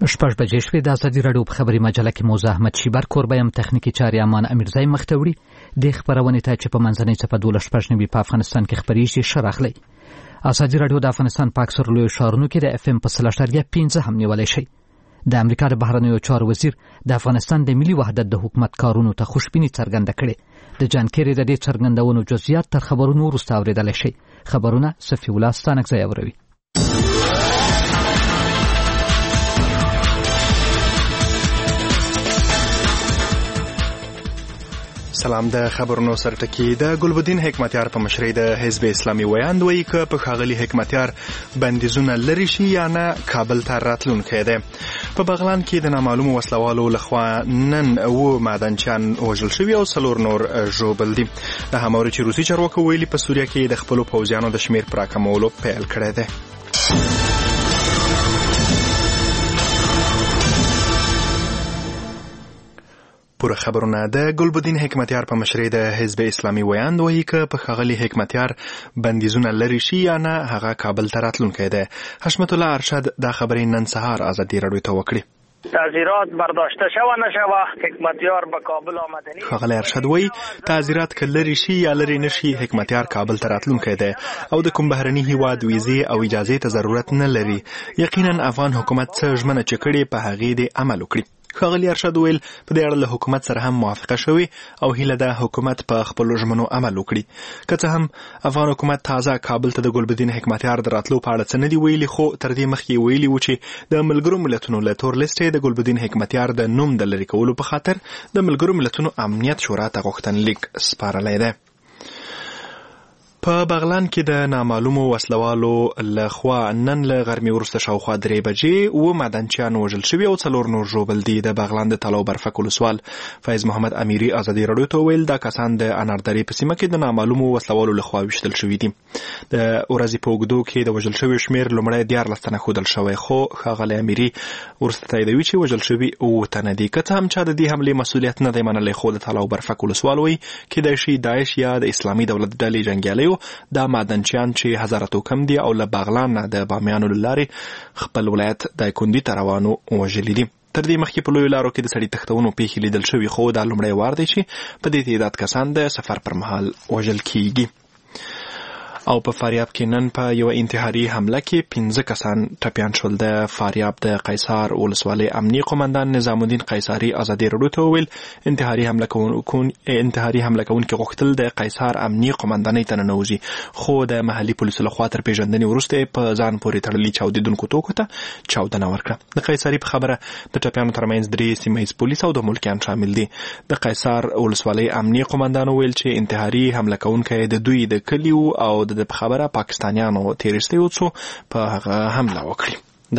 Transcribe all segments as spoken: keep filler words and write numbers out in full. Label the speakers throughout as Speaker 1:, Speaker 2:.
Speaker 1: شپږ بجې شوې. د ازادي راډیو په خبري مجله کې موزه احمد شیبر کوربه یم، تخنیکي چارې امان امیرزی مخ ته وړي. د خبرونې ته چې په منځنۍ څپه دولس شپږ نوي په افغانستان کې خبرېږي ښه راغلی. ازادي راډیو د افغانستان په اکثرو لویو ښارونو کې د اف ام په سل اعشاریه پنځه هم نیولی شي. د امریکا د بهرنیو چارو وزیر د افغانستان د ملي وحدت د حکومت کارونو ته خوشبیني څرګنده کړې. د جان کیری د دې څرګندونو جزئیات تر خبرونو وروسته اورېدلی شي. خبرونه صفي الله ستانکزی اوروي.
Speaker 2: سلام. د خبرونو سرټکی د ګلبدین حکمتیار په مشرۍ د حزب اسلامي ویاند وایي که په ښاغلي حکمتیار بندیزونه لرې شي یا نه کابل ته راتلونکی دی. په بغلان کې د نامعلومو وسلوالو لخوا نن اوه معدنچیان وژل شوي او څلور نور ژوبل دي. د هماورې چې روسي چارواکو ویلي په سوریه کې د خپلو پوځیانو د شمیر په راکمولو پیل کړی دی. پوره خبرونه. د ګلبدین حکمتیار په مشرۍ د حزب اسلامي ویاند وایي که په ښاغلي حکمتیار بندیزونه لرې شي یا نه هغه کابل ته راتلونکی دی. حشمت الله ارشد دا خبرې نن سهار ازادي راډیو ته وکړې.
Speaker 3: تعزیرات برداشته شوه نشوه حکمتیار به کابل آمدنی.
Speaker 2: ښاغلی ارشد وایي تعزیرات که لرې شي یا لرې نشي حکمتیار کابل ته راتلونکی دی او د کوم بهرني هیواد ویزې او اجازې ته ضرورت نه لري. یقینا افغان حکومت څه ژمنه چې کړې په هغې دې عمل وکړي. ښاغلي ارشد ویل په دې اړه له حکومت سره هم موافقه شوې او هیله ده حکومت په خپلو ژمنو عمل وکړي. که څه هم افغان حکومت تازه کابل ته د ګلبدین حکمتیار د راتلو په اړه څه نه دي ویلي، خو تر دې مخکې ویلي و چې د ملګرو ملتونو له تور لیست د ګلبدین حکمتیار د نوم د لرې کولو په خاطر د ملګرو ملتونو امنیت شورا ته غوښتنلیک سپارلی دی. په بغلان کې د نامعلومو وسلوالو لخوا نن له غرمې وروسته شاوخوا درې بجې اوه معدنچیان وژل شوي او څلور نور ژوبل دي. د بغلان د تالاو برفک ولسوال فیض محمد امیري ازادي راډیو ته ویل دا کسان د اناردرې په سیمه کې د نامعلومو وسلوالو لخوا ویشتل شوي دي. د ورځې په اوږدو کې د وژل شویو شمېر لومړی دیارلس تنه ښودل شوی، خو ښاغلی امیري وروسته تاییدوي چې وژل شوي اووه تنه دي. که څه هم چا د دې حملې مسؤلیت نه دی منلی، خو د تالاو برفک ولسوال وایي کیدای شي داعش یا د اسلامي دولت ډلې جنګیالیو دا معدنچیان چې هزارتو کم دي او له بغلان نه د بامیانو له لارې خپل ولایت دایکندي ته روانو وژلي دي. تر دې مخکې په لویو لارو کې د سړي تښتونو پیښې لیدل شوي، خو دا لومړی وار دی چې په دې تعداد کسان د سفر پر مهال وژل کیږي. او په فاریاب کې نن په یو انتحاري حمله کې پنځه کسان ټپیان شول. د فاریاب د قیصار ولسوالۍ امنیي قومندان نظام الدین قیصاري ازادي راډیو ته وویل انتحاري حمله کوونکو انتحاري حمله کوونکي غوښتل د قیصار امنیي قومندانۍ ته ننوځي، خو د محلي پولیسو لخوا تر پیژندنې وروسته په ځان پورې تړلي چاودېدونکو توکو ته چاودنه ورکړه. د قیصاري په خبره د ټپیانو ترمنځ درې سیمه ییز پولیس او د ملکیان شامل دي. د قیصار ولسوالۍ امنیي قومندان وویل چې انتحاري حمله کوونکی د دوی د کلیو او د په خبره پاکستانیانو تیرسته یو څو په هغه حمله وکړي.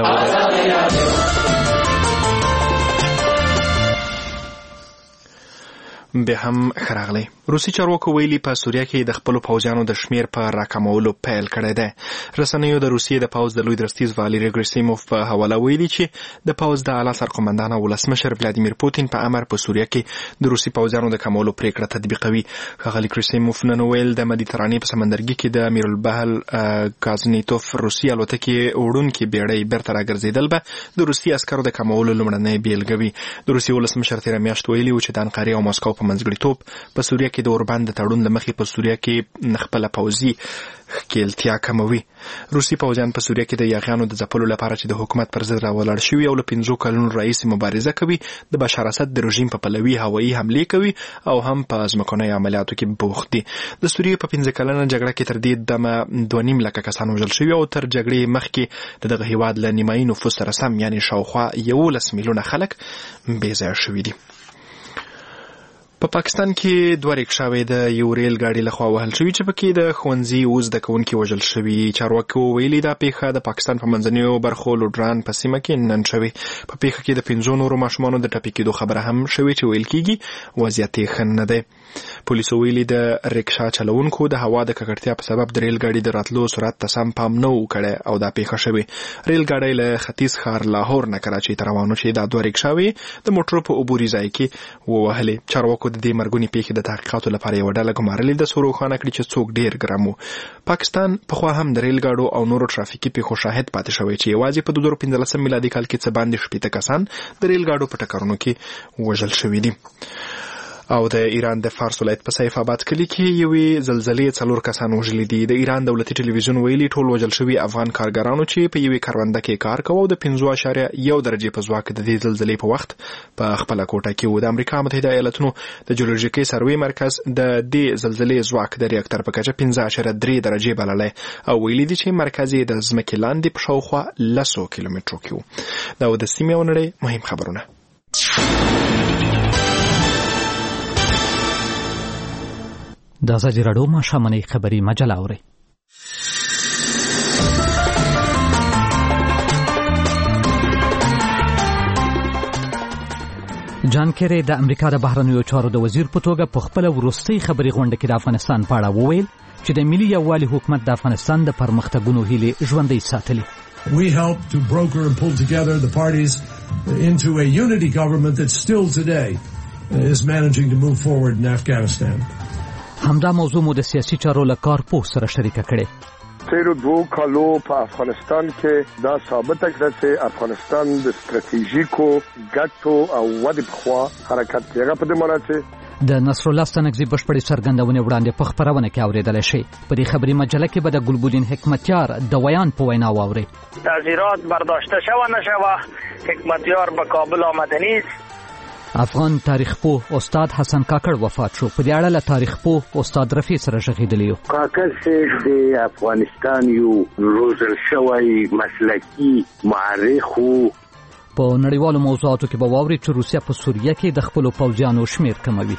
Speaker 2: به هم خراغلی. روسي چارواکو ویلي په سوریه کې د خپلو پوځیانو د شمیر په راکمولو پیل کړی دی. رسنیو د روسیې د پوځ د لوی درستیز والری ګریسیموف په حواله ویلي چې د پوځ د اعلی سرقومندان او ولسمشر ولادیمیر پوتین په امر په سوریه کې د روسي پوځیانو د کمولو پریکړه تطبیقوي. ښاغلي ګریسیموف نن ویل د مدیترانې په سمندرګي کې د امیرالبحر کازنیتوف روسي الوتکې وړونکې بیړۍ بیرته راګرځېدل به د روسي عسکرو د کمولو لومړنۍ بیلګه وي. د روسي ولسمشر تېره میاشت ویلي و چې د انقرې او مسکو په منځګړیتوب په سوریه کې د اوربند د تړون له مخې په سوریه کې خپله پوځي ښکیلتیا کموي. روسي پوځیان په سوریه کې د یاغیانو د ځپلو لپاره چې د حکومت پر ضد راولاړ شوي او له پنځو کلونو راهیسې مبارزه کوي د بشار اسد د رژیم په پلوي هوایي حملې کوي او هم په ځمکنیو عملیاتو کې بوخت دي. د سوریې په پنځه کلنه جګړه کې تر دې دمه دوه نیم لکه کسان وژل شوي او تر جګړې مخکې د دغه هیواد له نیمایي نفوس سره سم یعنې شاوخوا یولس میلیونه خلک بې ځایه شوي دي. په پاکستان کې دوه ریکشاوې د یو ریل ګاډي لخوا وهل شوي چې پکې د ښوونځي اووه زده کوونکي وژل شوي. چارواکو ویلي دا پیښه د پاکستان په منځنیو برخو لوډران په سیمه کې نن شوې. په پیښه کې د پنځو نورو ماشومانو د ټپي کېدو خبره هم شوې چې ویل کېږي وضعیت یې ښه نه دی. پولیسو ویلي د ریکشا چلوونکو د هوا د ککړتیا په سبب د ریل ګاډي د راتلو سرعت ته سم پام نه و کړی او دا پیښه شوې. ریل ګاډی له ختیځ ښار لاهور نه کراچۍ ته روان و چې دا دوه ریکشاوې د موټرو په عبوري ځای کې ووهلې. چارواکو د دې مرګونی پیښې د تحقیقاتو لپاره یو ډله ګمارلې د سورو خانه کړي چې څوک ډیر ګرام وو. پاکستان پخوا هم د ریل ګاډو او نورو ترافیکي پیښو شاهد پاتې شوی چې یوازې په دوه زره پنځلسم میلادي کال کې څه باندې شپږ کسان د ریل ګاډو په ټکرونو کې وژل شوي دي. او د ایران د فارس ولایت په سیف آباد کلی کې یوې زلزلې څلور کسان وژلي دي. د ایران دولتي ټلویزیون ویلي ټول وژل شوي افغان کارګرانو چې په یوې کرونده کې کار کوي او د پنځه اعشاریه یو درجې په ځواک د دې زلزلې په وخت په خپل کوټه کې و. د امریکا متحده ایالاتونو د جیولوژیکي سروې مرکز د دې زلزلې ځواک د ریاکټر په کچه پنځه اعشاریه درې درجې بللی او ویلي دي چې مرکز یې د ځمکې لاندې په شاوخوا لسو کیلومترو کې و. دا د سیمې او نړۍ مهم خبرونه.
Speaker 1: د ازادي راډیو ماښامنۍ خبري مجله اورئ. جان کیری د امریکا د بهرنیو چارو د وزیر په توګه په خپل وروستۍ خبري غونډه کې د افغانستان په اړه وویل چې د ملي یووالي حکومت د افغانستان د پرمختګونو هیلې ژوندۍ ساتلي.
Speaker 4: We helped to broker and pull together the parties into a unity government that still today is managing to move forward in Afghanistan.
Speaker 1: همدا موضوع مو د سیاسي چارو له کارپوه سره شریکه کړې.
Speaker 5: تیرو دوو کالو په افغانستان کې دا ثابته کړه چې افغانستان د ستراتیژیکو ګټو او ودې په خوا حرکت کوي. په دې معنی چې
Speaker 1: د نصر الله ستانکزي بشپړې څرګندونې وړاندې په خبرونه کې اورېدلی شي. په دې خبري مجله کې به د ګلبدین حکمتیار د ویان په وینا واورئ.
Speaker 3: تغییرات برداشته شوه نشوه، حکمتیار به کابل آمده نیست.
Speaker 1: افغان تاریخ پوه استاد حسن کاکړ وفات شو. په دې اړه له تاریخ پوه استاد رفیع سره غږېدلی یو.
Speaker 6: کاکړ چې د افغانستان یو روزل شوی مسلکي معرخ وو.
Speaker 1: په نړیوالو موضوعاتو کې به واورئ چې روسیه په سوریه کې د خپلو پوځیانو شمیر کموي.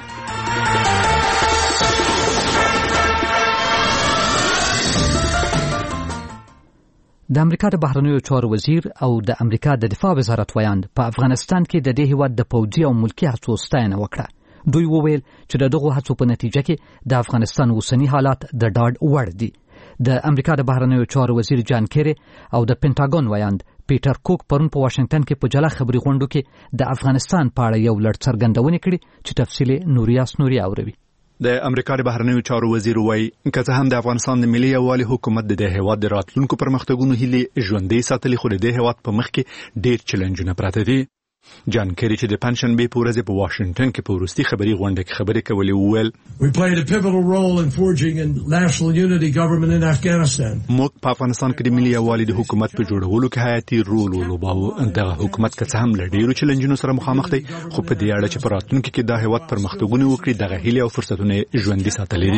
Speaker 1: د امریکا د بهرنیو چارو وزیر او د امریکا د دفاع وزارت ویاند په افغانستان کې د دې هیواد د پوځي او ملکي هڅو ستاینه وکړه. دوی وویل چې د دغو هڅو په نتیجه کې د افغانستان اوسنی حالات د ډاډ وړ دي. د امریکا د بهرنیو چارو وزیر جان کیری او د پینټاګون ویاند پیټر کوک پرون په واشنگټن کې په جلا خبري غونډو کې د افغانستان په اړه یو لړ څرګندونې کړې چې تفصیل نوریاس نوري اوروي.
Speaker 7: د امریکا د بهرنیو چارو وزیر وایي که څه هم د افغانستان د ملي یووالي حکومت د هیواد د راتلونکو پرمختګونو هیلې ژوندۍ ساتلي، خو د دې هیواد په مخ کې ډېر چیلنجونه پراته دي. جان کیری چې د پنځشنبې په ورځ په واشنگټن کې په وروستي خبري غونډه کې خبرې کولې وویل
Speaker 4: We played a pivotal role in forging a national unity government in Afghanistan.
Speaker 7: موږ په افغانستان کې د ملي یووالي د حکومت په جوړولو کې حیاتي رول ولوباوه. دغه حکومت که څه هم له ډېرو چیلنجونو سره مخامخ دی، خو په دې اړه چې په راتلونکي کې دا هیواد پرمختګونه وکړي دغه هیلې او فرصتونه ژوندۍ ساتلي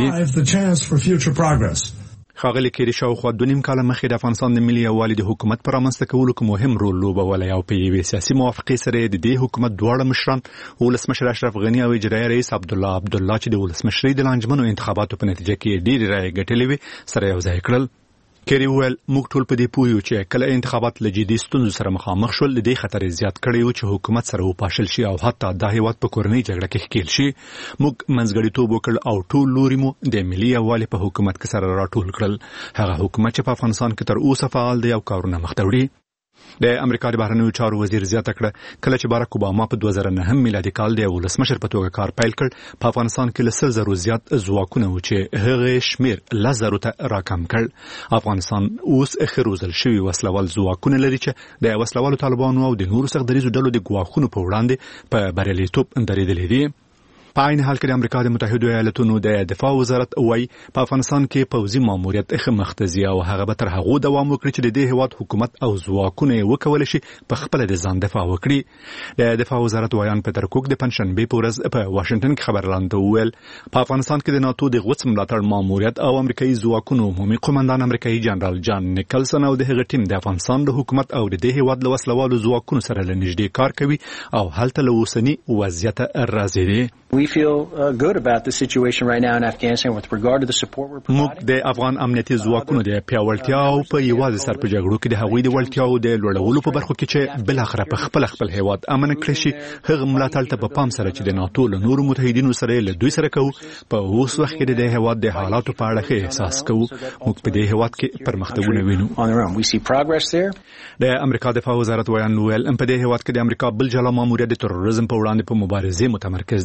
Speaker 7: دي. خاغلی کیری شاوخوا دوه نیم کاله مخکې د افغانستان د ملي یووالي د حکومت پر رامنځته کولو کې مهم رول لوبولی او په یوې سیاسي موافقې سره د دې حکومت دواړه مشران ولسمشر اشرف غني او اجرایي رئیس عبدالله عبدالله چې د ولسمشرۍ د لانجمنو انتخاباتو په نتیجه کې ډېرې رایې ګټلې وې سره یو ځای کړل. کیری ویل موږ ټول په دې پوه یو چې کله انتخابات له جدي ستونزو سره مخامخ شول د دې خطر زیات کړی و چې حکومت سره وپاشل شي او حتی د هیواد په کورنۍ جګړه کې ښکیل شي. موږ منځګړیتوب وکړ او ټول لوري مو د ملي یووالي په حکومت کې سره راټول کړل. هغه حکومت چې په افغانستان کې تر اوسه فعال دی او کارونه مخ ته وړي. د امریکا د بهرنیو چارو وزیر زیاته کړه کله چې باراک اوباما په دوه زره نهم میلادي کال د ولسمشر په توګه کار پیل کړ په افغانستان کې له سل زرو زیات ځواکونه و چې هغه شمیر لس زرو ته راکم کړ. افغانستان اوس ښه روزل شوي وسلوال ځواکونه لري چې د وسلوالو طالبانو او د نورو سخت دریځو ډلو د ګواښونو په وړاندې په بریالیتوب درېدلي دي. په عین حال کې د امریکا د متحده ایالاتونو د دفاع وزارت وایي په افغانستان کې پوځي ماموریت ښه مختزي او هغه به تر هغو دوام وکړي چې د دې هیواد حکومت او ځواکونه یې وکولی شي په خپله د ځان دفاع وکړي. د دفاع وزارت ویان پیټر کوک د پنځشنبې په ورځ په واشنګټن کې خبر لاندې وویل په افغانستان کې د ناتو د غوڅ ملاتړ ماموریت او امریکایي ځواکونو عمومي قومندان امریکایي جنرال جان نیکلسن او د هغه ټیم د افغانستان د حکومت او د دې هیواد له وسلوالو ځواکونو سره له نږدې کار کوي او هلته له اوسني وضعیت راضي دي.
Speaker 8: We feel uh, good about the situation right now in Afghanistan with regard to the support we're providing.
Speaker 7: موږ د افغان امنیتي ځواکونو د پیاوړتیا او په یوازې سر په جګړو کې د هغوی د وړتیاو د لوړولو په برخو کې چې بل اخره په خپل خپل هیواد امن کړی شي هغه ملاتړ ته په پام سره چې د ناتو له نورو متحدینو سره له دوی سره کوو. په اوس وخت کې د هیواد د حالاتو په اړه ښه احساس کوو. موږ په دې هیواد کې پرمختګونه وینو.
Speaker 8: We see progress there.
Speaker 7: د امریکا دفاع وزارت ویان ویل په دې هیواد کې د امریکا بل جلا ماموریت د تروریزم په وړاندې په مبارزې متمرکز دی او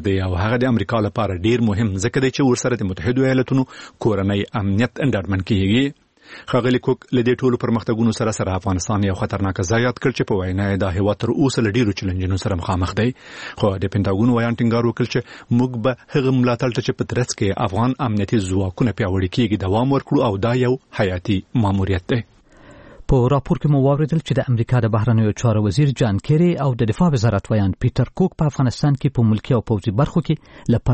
Speaker 7: هغه د امریکا لپاره ډیر مهم ځکه چې ورسره د متحده ایالاتونو کورنۍ امنیت اندرمن کیږي. ښاغلي کوک له دې ټولو پرمختګونو سره سره افغانستان یو خطرناک ځای یاد کړ چې په وینا یې دا هېواد تر اوسه له ډېرو چیلنجونو سره مخامخ دی. خو د پینټاګون ویان ټینګار وکړ چې موږ به هغه ملاتړ ته چې په ترڅ کې افغان امنیتي ځواکونه پیاوړي کیږي دوام ورکړو او دا یو حیاتي ماموریت دی.
Speaker 1: په راپور کې مو واوریدل چې د امریکا د بهرنیو چارو وزیر جان کیری او د دفاع وزارت ویان پیټر کوک په افغانستان کې په ملکی او پوځي برخو کې له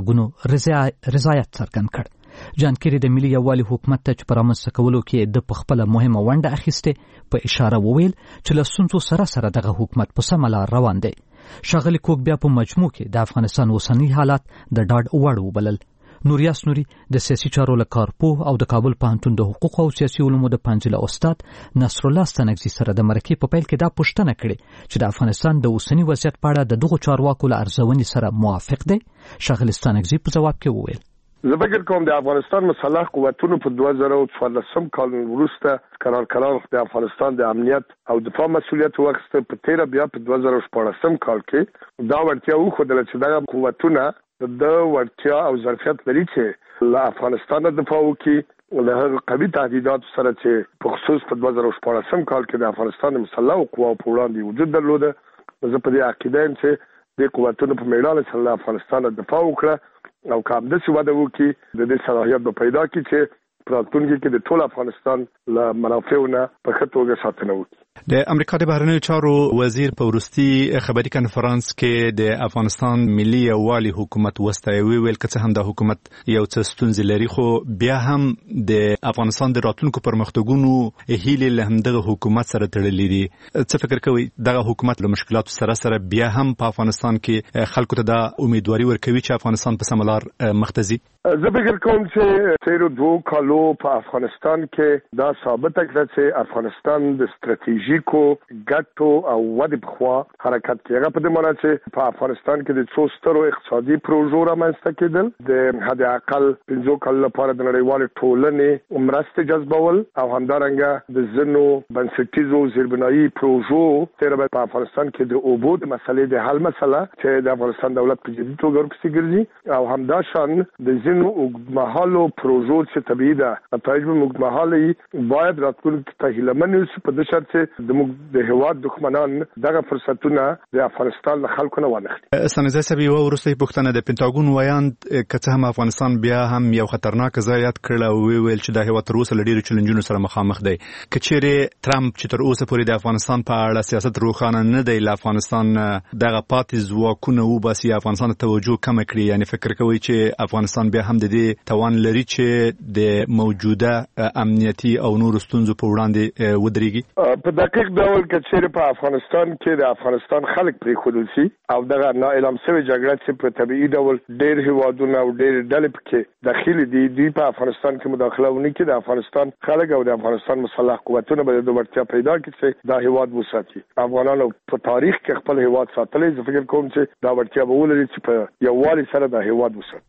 Speaker 1: پرمختګونو رضایت څرګند کړ. جان کیری د ملي یووالي حکومت ته چې پر رامنځته کولو کې د خپله مهمه ونډه اخیستې په اشاره وویل چې له ستونزو سره سره دغه حکومت په سمه لار روان دی. ښاغلي کوک بیا په مجموع کې د افغانستان اوسنی حالات د ډاډ وړ وبلل. نوریاس نوري د سیاسي چارو له کارپوه او د کابل پوهنتون د حقوقو او سیاسي علومو د پنځله استاد نصر الله ستانکزي سره د مرکې په پیل کې دا پوښتنه کړې چې د افغانستان د اوسنی وضعیت په اړه د دغو چارواکو له ارزونې سره موافق دی. ښاغلي ستانکزي په ځواب کې وویل
Speaker 5: زه فکر کوم د افغانستان مسلح قوتونو په دوه زره او څوارلسم کال وروسته قرار قرار د افغانستان د امنیت او دفاع مسؤلیت واخیسته. په تیره بیا په دوه زره شپاړسم کال کې دا ورتیا وښودله چې دغه قوتونه د ورتیا او ظرفیت لري چې له افغانستان دفاع وکړي له هغه قوي تهدیداتو سره چې په خصوص په دوه زره شپاړسم کال کې د افغانستان د مسلحو قواو په وړاندې وجود درلوده. زه په دې عقیده یم چې د قوتونو په میړانه سره له افغانستان دفاع وکړه او کوم د څه وده وکړي د دې صلاحیت به پیدا کړي چې په راتلونکي کې د ټول افغانستان له منافعونو په ښه توګه ساتنه وکړي.
Speaker 7: د امریکا د بهرنیو چارو وزیر په وروستي خبري کنفرانس کې د افغانستان ملي یووالي حکومت وستایوي ویل که څه هم د حکومت یو څه ستونزې لري خو بیا هم د افغانستان د راتلونکو پرمختګونو هیلې له همدغه حکومت سره تړلې دي. څه فکر کوئ دغه حکومت له مشکلاتو سره سره بیا هم په افغانستان کې خلکو ته دا امیدواري ورکوي چې افغانستان په سمه لار مخ ته ځي؟
Speaker 5: زه فکر کوم چې تیرو دوو کالو په افغانستان کې دا ثابته کړه چې افغانستان د ستراتیژیکو ګټو او ودې په خوا حرکت کوي. هغه په دې معنی چې په افغانستان کې د څو سترو اقتصادي پروژو رامنځته کېدل، د حد اقل پنځو کالو لپاره د نړیوالې ټولنې مرستې جذبول او همدارنګه د ځینو بنسټیزو زیربنایي پروژو تیره په افغانستان کې د اوبو د مسلې د حل مسله چې د افغانستان دولت په جدي توګه ورپسې ګرځي او همداشان د ځینو اوږدمهالو پروژو چې طبیعي ده نتایج به اوږدمهاله باید راتلونکي ته هیلهمن اوسو په دې شرط چې د موږ د هېواد دښمنان دغه فرصتونه د افغانستان له خلکو نه وانخلي.
Speaker 7: ستانکزی صاحب یوه وروستۍ پوښتنه د پینټاګون ویاند که څه هم افغانستان بیا هم یو خطرناک ځای یاد کړ او ویل چې دا هېواد تر اوسه له ډېرو چیلنجونو سره مخامخ دی. که چیرې ټرمپ چې تر اوسه پورې د افغانستان په اړه سیاست روښانه نه دی له افغانستان دغه پاتې ځواکونه وباسي افغانستان ته توجه کمه کړي، یعنې فکر کوئ چې افغانستان بیا هم د دې توان لري چې د موجوده امنیتي او نورو ستونزو په وړاندې ودرېږي؟
Speaker 5: په دقیق ډول که چیرې په افغانستان کې د افغانستان خلک پرېښودل شي او دغه نااعلان شوې جګړه چې په طبیعي ډول ډېر هېوادونه او ډېرې ډلې پکې داخلي دي دوی په افغانستان کې مداخله ونه کړي، د افغانستان خلک او د افغانستان مسلح قوتونه به د وړتیا پیدا کړي چې دا هېواد وساتي. افغانانو په تاریخ کې خپل هېواد ساتلی، زه فکر کوم چې دا وړتیا به ولري چې په یووالي سره دا هېواد وساتي.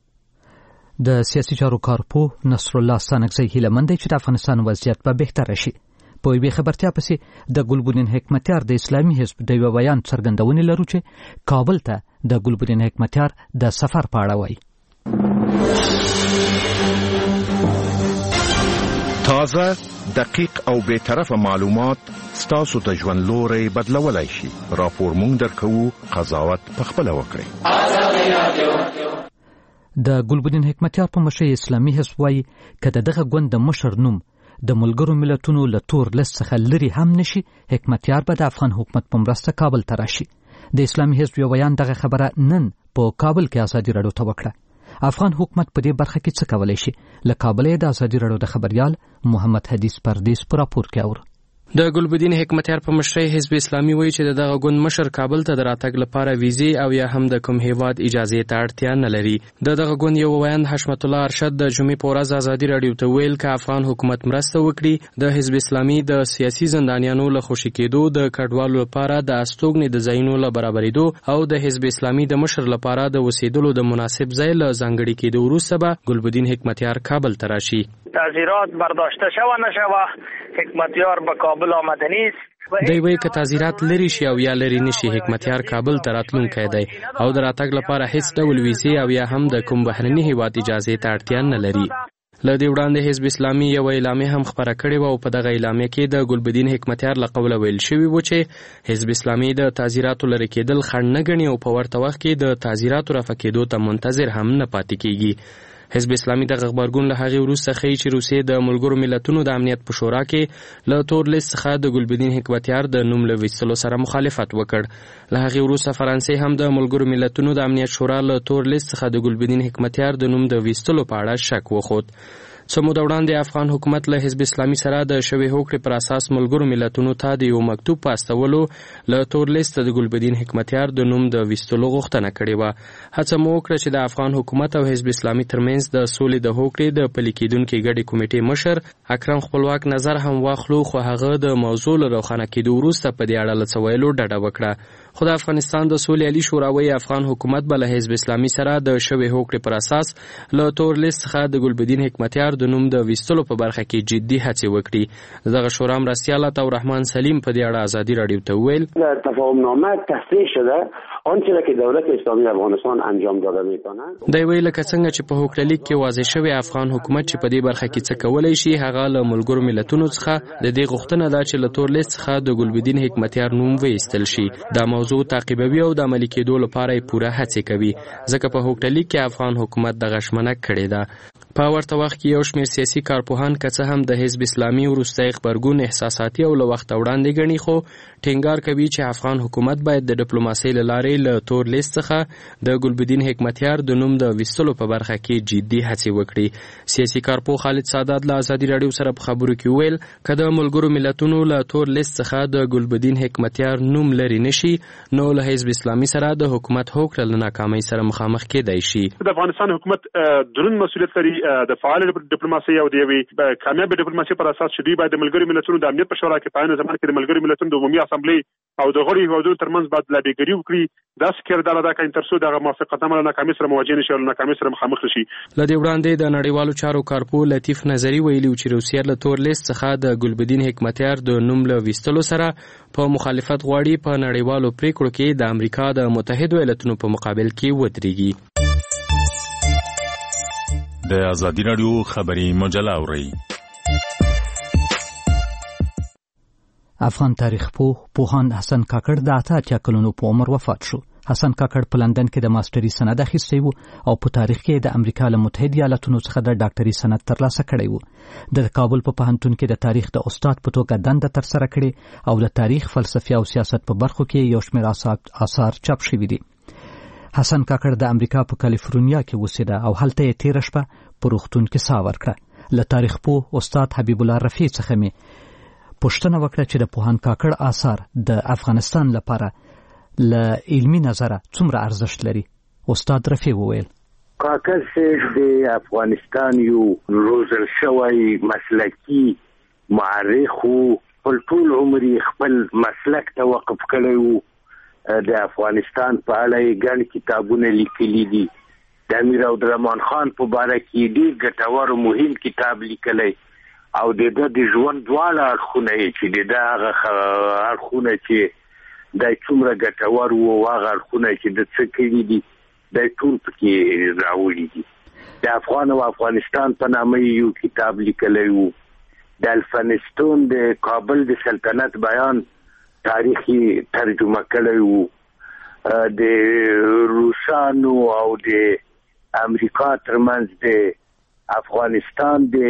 Speaker 1: د سیاسي چارو کارپوه نصر الله ستانکزی هیلهمند دی چې د افغانستان وضعیت به بهتره شي. په یوې خبرتیا پسې د ګلبدین حکمتیار د اسلامي حزب د یو بیان څرګندونې لرو چې کابل ته د ګلبدین حکمتیار د سفر په اړه وایي.
Speaker 9: تازه، دقیق او بی‌طرفه معلومات ستاسو د ژوند لوري بدلولای شي. راپور مونږ درکوو، قضاوت پخپله وکړئ.
Speaker 1: د ګلبدین حکمتیار په مشرۍ اسلامي حزب وایي که د دغه ګوند د مشر نوم د ملګرو ملتونو له تور لست څخه لرې هم نشي، حکمتیار به د افغان حکومت په مرسته کابل ته راشي. د اسلامي حزب یو بیان دغه خبره نن په کابل کې ازادي راډیو ته وکړه. افغان حکومت په دې برخه کې څه کولی شي؟ له کابل د ازادي راډیو د خبریال محمد حدیث پردیس په راپور کې اورو.
Speaker 10: د ګلبدین حکمتیار په مشرۍ حزب اسلامي وایي چې د دغه ګوند مشر کابل ته د راتګ لپاره ویزې او یا هم د کوم هیواد اجازې ته اړتیا نه لري. د دغه ګوند یو ویاند حشمت الله ارشد د جمعې په ورځ ازادي راډیو ته ویل که افغان حکومت مرسته وکړي د حزب اسلامي د سیاسي زندانیانو له خوشي کېدو، د کډوالو لپاره د استوګنې د ځایونو له برابرېدو او د حزب اسلامي د مشر لپاره د اوسېدلو د مناسب ځای له ځانګړي کېدو وروسته به ګلبدین حکمتیار کابل ته راشي.
Speaker 3: تعزیرات برداشته شوه نشوه، حکمتیار به کابل آمده نیست.
Speaker 10: دی وایي که تعزیرات لري شي او یا لري نشي حکمتیار کابل ته راتلونکی دی او د راتګ لپاره هیڅ ډول ویزې او یا هم د کوم بهرني هیواد اجازې ته اړتیا نه لري. له دې وړاندې حزب اسلامي یو اعلامیه هم خپره کړې وه او په دغه اعلامیه کې د ګلبدین حکمتیار له قوله ویل شوي و چې حزب اسلامي د تعزیراتو لرې کېدل خنډ نه ګڼي او په ورته وخت کې د تعزیراتو رافع کېدو ته منتظر هم نه پاتې کېږي. حزب اسلامي دغه غبرګون له هغې وروسته ښیي چې روسیې د ملګرو ملتونو د امنیت په شورا کې له تور لیست څخه د ګلبدین حکمتیار د نوم له ویستلو سره مخالفت وکړ. له هغې وروسته فرانسې هم د ملګرو ملتونو د امنیت شورا له تور لیست څخه د ګلبدین حکمتیار د نوم د ویستلو په اړه شک وښود. څه موده وړاندې افغان حکومت له حزب اسلامي سره د شوې هوکړې پر اساس ملګرو ملتونو ته د یو مکتوب په استولو له تور لیست د ګلبدین حکمتیار د نوم د ویستلو غوښتنه کړې وه. هڅه مو وکړه چې د افغان حکومت او حزب اسلامي ترمنځ د سولې د هوکړې د پلي کېدونکې ګډې کمیټې مشر اکرم خپلواک نظر هم واخلو، خو هغه د موضوع له روښانه کېدو وروسته په دې اړه له څه ویلو ډډه وکړه. خو د افغانستان د سولې عالي شورا وایي افغان حکومت به له حزب اسلامي سره د شوې هوکړې پر اساس له تور لیست څخه د ګلبدین حکمتیار د نوم د ویستلو په برخه کې جدي هڅې وکړي. دغه شورا مرستیال عطا الرحمن سلیم په دې اړه ازادي راډیو ته وویل
Speaker 6: تفاهمنامه تصریح شده آنچه را که دولت اسلامی افغانستان انجام داده میکنه.
Speaker 10: دی ویل لکه څنګه چې په هوکړه لیک کې واضح شوی افغان حکومت چې په دې برخه کې څه کولی شي هغه له ملګرو ملتونو څخه د دې غوښتنه ده چې له تور لیست څخه د ګلبدین حکمتیار نوم وایستل شي. دا موضوع تعقیبوي او د عملي کېدو لپاره یې پوره هڅې کوي ځکه په هوکړه لیک کې افغان حکومت دغه ژمنه کړې ده. په ورته وخت کې یو شمېر سیاسي کارپوهان که څه هم د حزب اسلامي وروستی غبرګون احساساتي او له وخته وړاندې ګڼي، خو ټینګار کوي چې افغان حکومت باید د ډیپلوماسۍ له لارې له تور لیست څخه د ګلبدین حکمتیار د نوم د ویستلو په برخه کې جدي هڅې وکړي. سیاسي کارپوه خالد سادات له ازادي راډیو سره په خبرو کې ویل که د ملګرو ملتونو له تور لیست څخه د ګلبدین حکمتیار نوم لرې نشي نو له حزب اسلامي سره د حکومت هوکړه له ناکامۍ سره مخامخ کېدای شي.
Speaker 11: د افغانستان حکومت دروند مسؤلیت لري د فعال ډیپلوماسۍ او د یوې کامیابې ډیپلوماسۍ پر اساس چې دوی باید د ملګرو ملتونو د امنیت په شورا کې په عین زمان کې د ملګرو ملتونو د عمومي اسامبلې او د غړو هیوادونو ترمنځ باید لابېګري وکړي. داسې کردار ادا کړي تر څو دغه موافقتنامه له ناکامۍ سره مواجه نشي او له ناکامۍ سره مخامخ نشي.
Speaker 10: له دې وړاندې د نړیوالو چارو کارپوه لطیف نظري ویلي و چې روسیه له تور لیست څخه د ګلبدین حکمتیار د نوم له ویستلو سره په مخالفت غواړي په نړیوالو پریکړو کې د امریکا د متحدو ایالتونو په مقابل کې ودرېږي.
Speaker 12: د ازادي راډیو خبري مجله اورئ.
Speaker 1: افغان تاریخ پوه پوهاند حسن کاکړ د اته اتیا کلونو په عمر وفات شو. حسن کاکړ په لندن کې د ماستري سند اخیستی و او په تاریخ کې د امریکا له متحده ایالاتونو څخه د ډاکټري سند ترلاسه کړی و. د کابل په پوهنتون کې د تاریخ د استاد په توګه دنده ترسره کړې او د تاریخ، فلسفي او سیاست په برخو کې یو شمېر آثار چاپ شوي دي. حسن کاکړ د امریکا په کالیفورنیا کې اوسېده او هلته یې تېره شپه په روغتون کې ساه ورکړه. له تاریخ پوه استاد حبیب الله رفیع څخه مې پوښتنه وکړه چې د پوهاند کاکړ آثار د افغانستان لپاره له علمي نظره څومره ارزښت لري. استاد رفیع وویل
Speaker 6: کاکړ صاحب د افغانستان یو روزل شوی مسلکي معرخ و، خپل ټول عمر خپل مسلک ته وقف کړی و. د افغانستان په اړه یې ګڼ کتابونه لیکلي دي. د امیر عبدالرحمن خان په باره کې ډېر ګټور او مهم کتاب لیکلی او د ده د ژوند دواړه اړخونه یې چې د ده هغه اړخونه چې دی څومره ګټور و او هغه اړخونه چې د څه کړي دي دی ټول پکې راوړي دي. د افغان او افغانستان په نامه یو کتاب لیکلی و. د الفنستون د کابل د سلطنت بیان تاریخي ترجمه کړی و. د روسانو او د امریکا ترمنځ د افغانستان د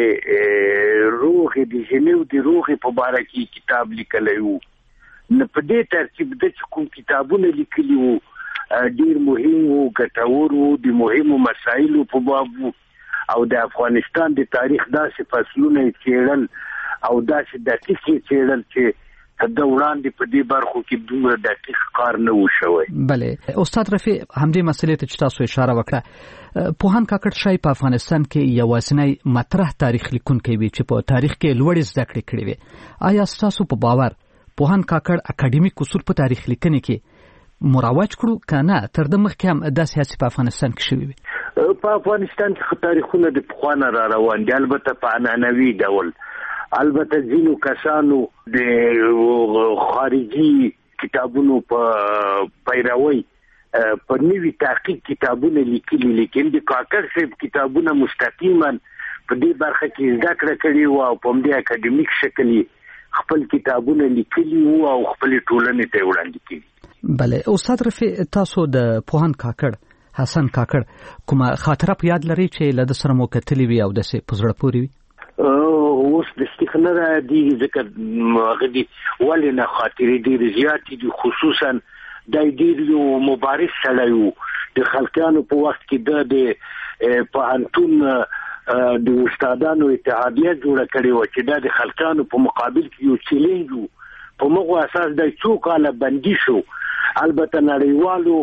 Speaker 6: روغې د ژنیو د روغې په باره کې کتاب لیکلی و. نو په دې ترتیب د چې کوم کتابونه لیکلي وو ډېر مهم وو، ګټور وو، د مهمو مسایلو په باب وو او د افغانستان د تاریخ داسې فصلونه یې څېړل او داسې دقیق یې څېړل چې د وړاندې په دې برخو کې دومره دقیق کار نه و شوی.
Speaker 1: بله استاد رفیع، همدې مسئلې ته چې تاسو اشاره وکړه، پوهاند کاکړ شاید په افغانستان کې یوازینی مطرح تاریخ لیکونکی وي چې په تاریخ کې لوړې زده کړې کړې وي. آیا ستاسو په باور پوهاند کاکړ اکاډمیک اصول په تاریخ لیکنې کې مروج کړو که نه تر ده مخکې هم داسې هڅې په افغانستان کې شوي وي؟
Speaker 6: په افغانستان کې تاریخونه د پخوا نه را روان دي، البته په عنعنوي ډول. البته ځینو کسانو د فرهنګي کتابونو په پیروي په نوي تحقیق کتابونه لیکلي، لیکن د کاکړ صاحب کتابونه مستقیما په دې برخه کې زده کړه کړې وه او په همدې اکاډمیک شکل خپل کتابونه لیکلي وو او خپل ټولنې ته وړاندې کړي.
Speaker 1: بله استاد رفیع، تاسو د پوهاند کاکړ حسن کاکړ کومه خاطره په یاد لري چې له ده سره مو کتلې وي او داسې په زړه پورې وي؟
Speaker 6: اوس د استخنه را دي ځکه هغه دي ولې نه خاطرې ډېرې زیاتې دي، خصوصا دا ډېر یو مبارز سړی و. د خلقیانو په وخت کې د د پوهنتون د استادانو اتحادیه جوړه کړې وه چې دا د خلقیانو په مقابل کې یو چیلنج و. په مغو اساس دا څو کاله بندي شو. البته نړیوالو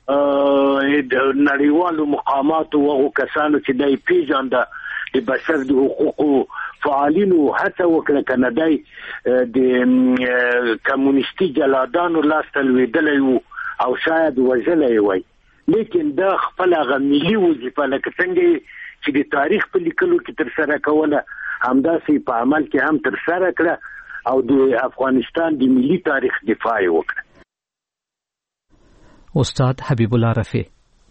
Speaker 6: نړیوالو مقاماتو هغو کسانو چې دا یې پیژانده د بشر د حقوقو فعالینو هڅه وکړه که نه دی د کمونیستي جلادانو لاسته لوېدلی وو او شاید وژلی وی، لیکن دا خپل هغه ملي وظیفه لکه څنګه چې د تاریخ په لیکلو کې ترسره کوله همداسې په عمل کې هم ترسره کړه او د افغانستان د ملي تاریخ دفاع یې وکړه.
Speaker 1: استاد حبیب الله رفیع.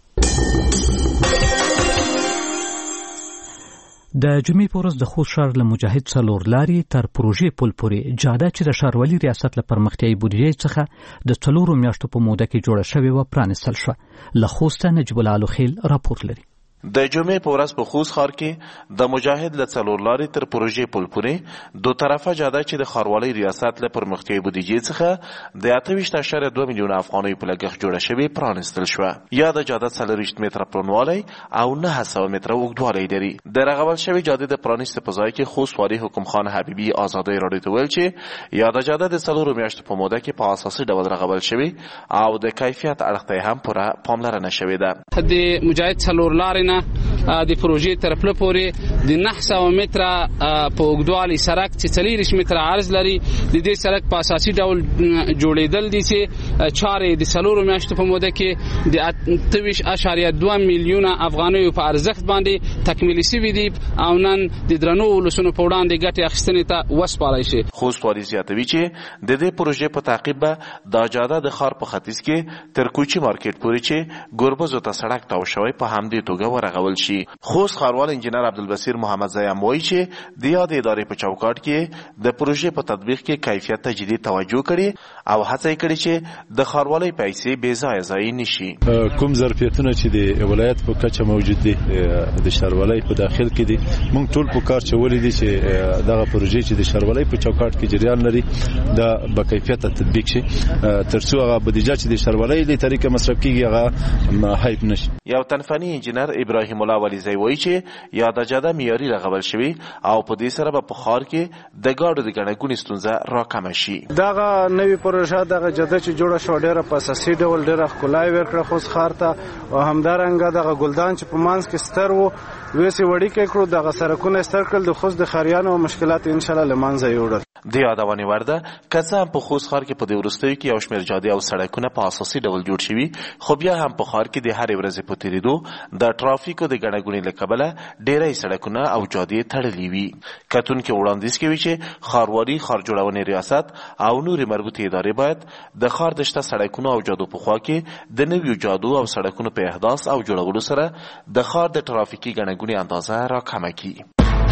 Speaker 1: د جمعې په ورځ د خوست ښار له مجاهد څلور لارې تر پروژې پل پورې جاده چې د ښاروالي ریاست له پرمختیایي بودیجې څخه د څلورو میاشتو په موده کې جوړه شوې وه پرانستل شوه. له خوسته نجیب الله الوخیل راپور لري.
Speaker 13: د جمعې په ورځ په خوست ښار کې د مجاهد له څلور لارې تر پروژې پل پورې دو طرفه جاده چې د ښاروالۍ ریاست له پرمختیایي بودیجې څخه د اته ویشت اعشاریه دوه میلیونه افغانیو په لګښت جوړه شوې پرانستل شوه. یا د جاده څلور ویشت متره پلنوالی او نهه سوه متره اوږدوالی لري. د رغول شوې جادې د پرانیستو په ځای کې خوست والي حکم خان حبیبي ازادۍ راډیو ته ویل چې یا د جاده د څلورو میاشتو په موده کې په اساسي ډول رغول شوې او د کیفیت اړخ ته هم پوره پاملرنه شوې ده.
Speaker 14: د مجاهد څلور لارې نه د پروژې تر پله پورې د نهه سوه متره په اوږدوالي سړک چې څلېرویشت متره عرض لري د دې سړک په اساسي ډول جوړېدل دي چې چارې د څلورو میاشتو په موده کې د اته ویشت اعشاریه دوه میلیونه افغانیو په ارزښت باندې تکمیلي شوي دي او نن د درنو ولسونو په وړاندې ګټې اخیستنې ته وسپارلی شي.
Speaker 13: خوست والي زیاتوي چې د دې پروژې په تعقیب به دا جاده د ښار په ختیځ کې تر کوچي مارکیټ پورې چې ګربزو ته سړک تاو شوی په همدې توګه ورغول شي. خوست ښاروال انجینر عبدالبصیر محمد زیم وایي چې د یادې ادارې په چوکاټ کې د پروژې په تطبیق کې کیفیت ته جدي توجه کړي او هڅه یې کړې چې د ښاروالۍ پیسې بې ځایه ضایع نشي.
Speaker 15: کوم ظرفیتونه چې د ولایت په کچه موجود دي د ښاروالۍ په داخل کې دي موږ ټول په کار چولې دي چې دغه پروژې چې د ښاروالۍ په چوکاټ کې جریان لري دا با کیفیت تطبیق شي ترڅو هغه بودیجه چې د ښاروالۍ له طریقې مصرف کیږي هغه هایپ نشي.
Speaker 13: یو تنفني انجینر ابراهیم الله ولیزی وایي چې یا د جاده معیاري رغول شوي او په دې سره به په ښار کې د ګاډو د ګڼه ګوڼې ستونزه راکمه شي.
Speaker 16: دغه نوې پروژه دغه جاده چې جوړه شوه ډېره په اساسي ډول ډېره ښکلا یې ورکړه خوست ښار ته او همدارنګه دغه ګلدان چې په منځ کې ستر و ویسې وړیکې کړو دغه سړکونه یې ستر کړل د خوست د ښاریانو مشکلات انشاءالله له منځه یوړل.
Speaker 13: د یادونې وړ ده که څه هم په خوست ښار کې په دې وروستیو کې یو شمېر جادې او سړکونه په اساسي ډول جوړ شوي خو بیا هم په ښار کې د هرې ورځې په تېرېدو د ټرافیکو د ګڼه ګوڼې له کبله ډېری سړکونه او جادې تړلې وي. کتونکي وړاندیز کوي چې ښاروالي ښار جوړونې ریاست او نورې مربوطې ادارې باید د ښار د شته سړکونو او جادو په خوا کې د نویو جادو او سړکونو په احداث او جوړولو سره د ښار د ټرافیکي ګڼه ګوڼې اندازه راکمه کړي.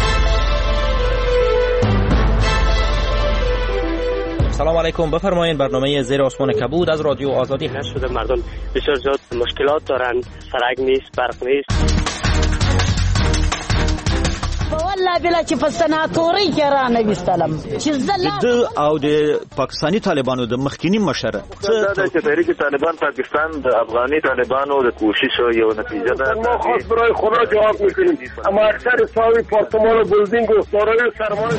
Speaker 17: سلام علیکم، بفرمایید. برنامه زیر آسمان کبود از رادیو آزادی هست.
Speaker 18: شده مردم بسیار زیاد مشکلات دارند، سرک نیست، برق نیست.
Speaker 19: والله بلا چې په سناتوري کې را نویستلم چې
Speaker 17: زله او د پاکستانی طالبانو د مخکینی مشر
Speaker 20: څه د تحریک طالبان پاکستان د افغاني طالبانو د کوشش یو نتیجه ده.
Speaker 5: ما خاص برای خدا جواب میکنیم اما اکثر ساوی پارتمان و بلدینگ و سارای سرمان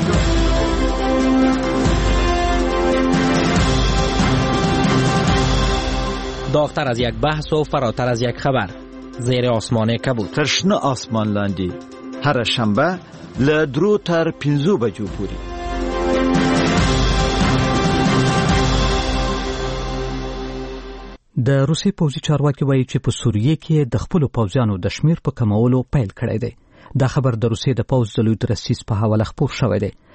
Speaker 17: داغتر از یک بحث و فراتر از یک خبر. زیر آسمان کبود.
Speaker 21: ترشنه آسمان لاندی هر شنبه له درو تر پنځو بجو پورې.
Speaker 1: د روسي پوځي چارواکي وایي چې په سوریه کې د خپلو پوځیانو د شمیر په کمولو پیل کړی دی. دا خبر د روسیې د پوځ د لوی درستیز په حواله خپور شوی دی.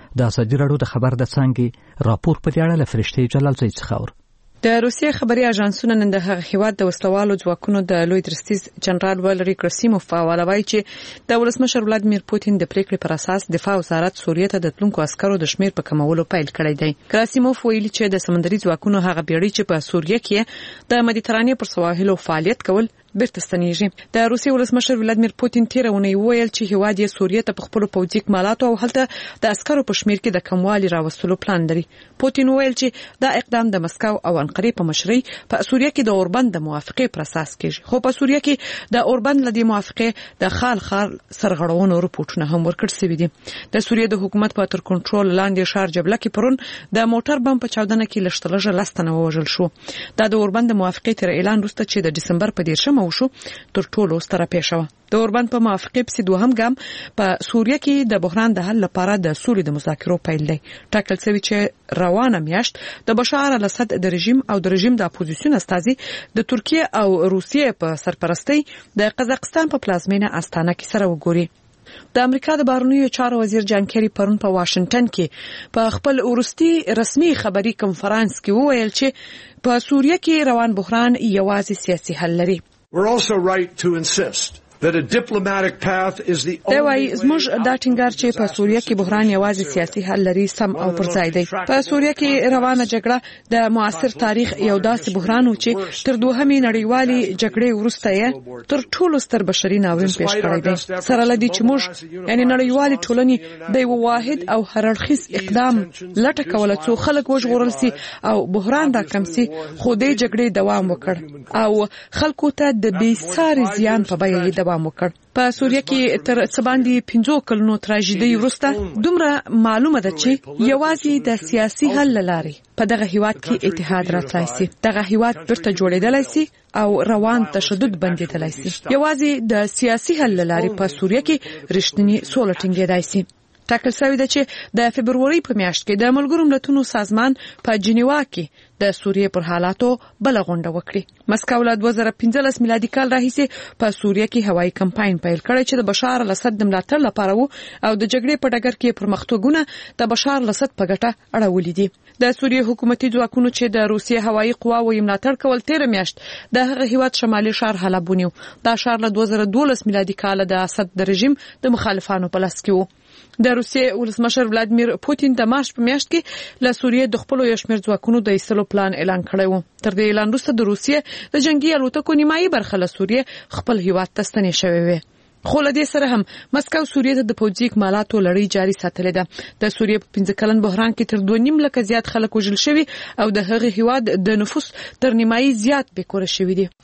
Speaker 1: د ازادي راډیو د خبر د څنګه راپور په اړه له فرشتي جلال زوی څخه اور
Speaker 2: د روسیې خبري اژانسونه نن د هغه هیواد د وسلوالو ځواکونو د لوی درستیز جنرال والری کرسیموف په حواله وایي چې د ولسمشر ولادمیر پوتین د پریکړې پر اساس دفاع وزارت سوریې ته د تلونکو عسکرو د شمیر په کمولو پیل کړی دی. کرسیموف ویلي چې د سمندري ځواکونو هغه بیړۍ چې په سوریې کې د مدیترانې پر سواحلو فعالیت کول بیرته ستنیږي. د روسیې ولسمشر ولادمیر پوتین تیر اونۍ ویل چې هیواد یې سوریې ته په خپل پوځي اکمالاتو او هلته د عسکرو په شمیر کې د کموالي راوستلو پلان لري. پوتین ویل چې دا اقدام د مسکو او انقرې په مشرۍ په سوریې کې د اوربند د موافقې پر اساس کېږي. خو په سوریې کې د اوربند لدی موافقې د خال خال سرغړونو رپورټونه هم ورکړل شوي دي. د سوریې د حکومت په تر کنټرول لاندې ښار جبله کې پرون د موټر بم په چاودنه کې لشتلجه لستنه وژل شو. دا د اوربند موافقې تر اعلان وروسته چې د دسمبر په دیرشمه وشو تر ټولو ستره پیښه وه. د اوربند په موافقې پسې دوهم ګام په سوریې کې د بحران د حل لپاره د سولې د مذاکرو پیل دی. ټاکل شوی چې روانه میاشت د بشار الاسد د رژیم او د رژیم د اپوزیسیون استازي د ترکیه او روسیې په سرپرستۍ د قزاقستان په پلازمینه استانه کې سره وګوري. د امریکا د بهرنیو چارو وزیر جان کیری پرون په واشنگټن کې په خپل ورستي رسمي خبري کنفرانس کې وویل چې په سوریې کې روان بحران یوازې سیاسي حل لري.
Speaker 4: We're also right to insist that a diplomatic path is the only
Speaker 2: way زموږ دا ټینګار چې په سوریې کې بحران یوازې سیاسي حل لري سم او پر ځای دی. په سوریې کې روانه جګړه د معاصر تاریخ یو داسې بحران و چې تر دوهمې نړیوالې جګړې وروسته یې تر ټولو ستر بشري ناورین پیښ کړی دی. سره لدی چې موږ یعنی نړیوالې ټولنې د یو واحد او هررخیز اقدام لټه کوله څو خلک وژغورل سي او بحران را کم سي، خو دې جګړې دوام وکړ او خلکو ته د بې ساري زیان په بیه یې وکړ. په سوریې کې تر څه باندې پنځه کلونو تراژیدي وروسته دومره معلومه ده چې یوازې د سیاسي حل لارې په دغه هیواد کې اتحاد راتلای شي، دغه هیواد بیرته جوړېدلای شي او روان تشدد بندېدلای شي. یوازې د سیاسي حل لارې په سوریې کې رښتینی سوله ټینګېدای شي. ټاکل شوی ده چې د فبروري په میاشت کې د ملګرو ملتونو سازمان په جنیوا کې د سوریې پر حالاتو بل غونډه وکړي. مسکو له دوه زره پنځلس میلادي کال راهیسې په سوریې کې هوایي کمپاین پیل کړی چې د بشار الاسد د ملاتړ لپاره وو او د جګړې په ډګر کې پرمختګونه د بشار الاسد په ګټه اړولې دي. د سوریې حکومتي ځواکونو چې د روسیې هوایي قواوو یې ملاتړ کول تیر میاشت د هغه هیواد شمالي ښار حلب ونیو. دا ښار له دوه زره دولس میلادي کال د اسد د رژیم د مخالفانو په لاس کې وو. د روسیې ولسمشر ولادمیر پوتین د مارچ په میاشت کې له سوریې د خپل یو شمېر ځواکونو د ایستلو پلان اعلان کړی و. تر دې اعلان وروسته د روسیې د جنگي الوتکو نیمایي برخه له سوریې خپل هیواد ته ستنې شوې وې. خو له دې سره هم مسکو سوریې ته د پوځي اکمالاتو لړۍ جاري ساتلې ده. د سوریې په پنځه کلن بحران کې تر دوه نیم لکه زیات خلک وژل شوي او د هغه هیواد د نفوس تر نیمایي زیات بېکوره شوي دي.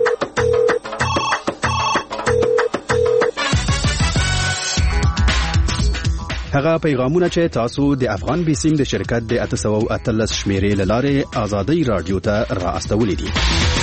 Speaker 22: هغه پیغامونه چې تاسو د افغان بیسیم د شرکت د اته سوه او اتلس شمیرې له لارې آزادۍ رادیو ته را استولې دي.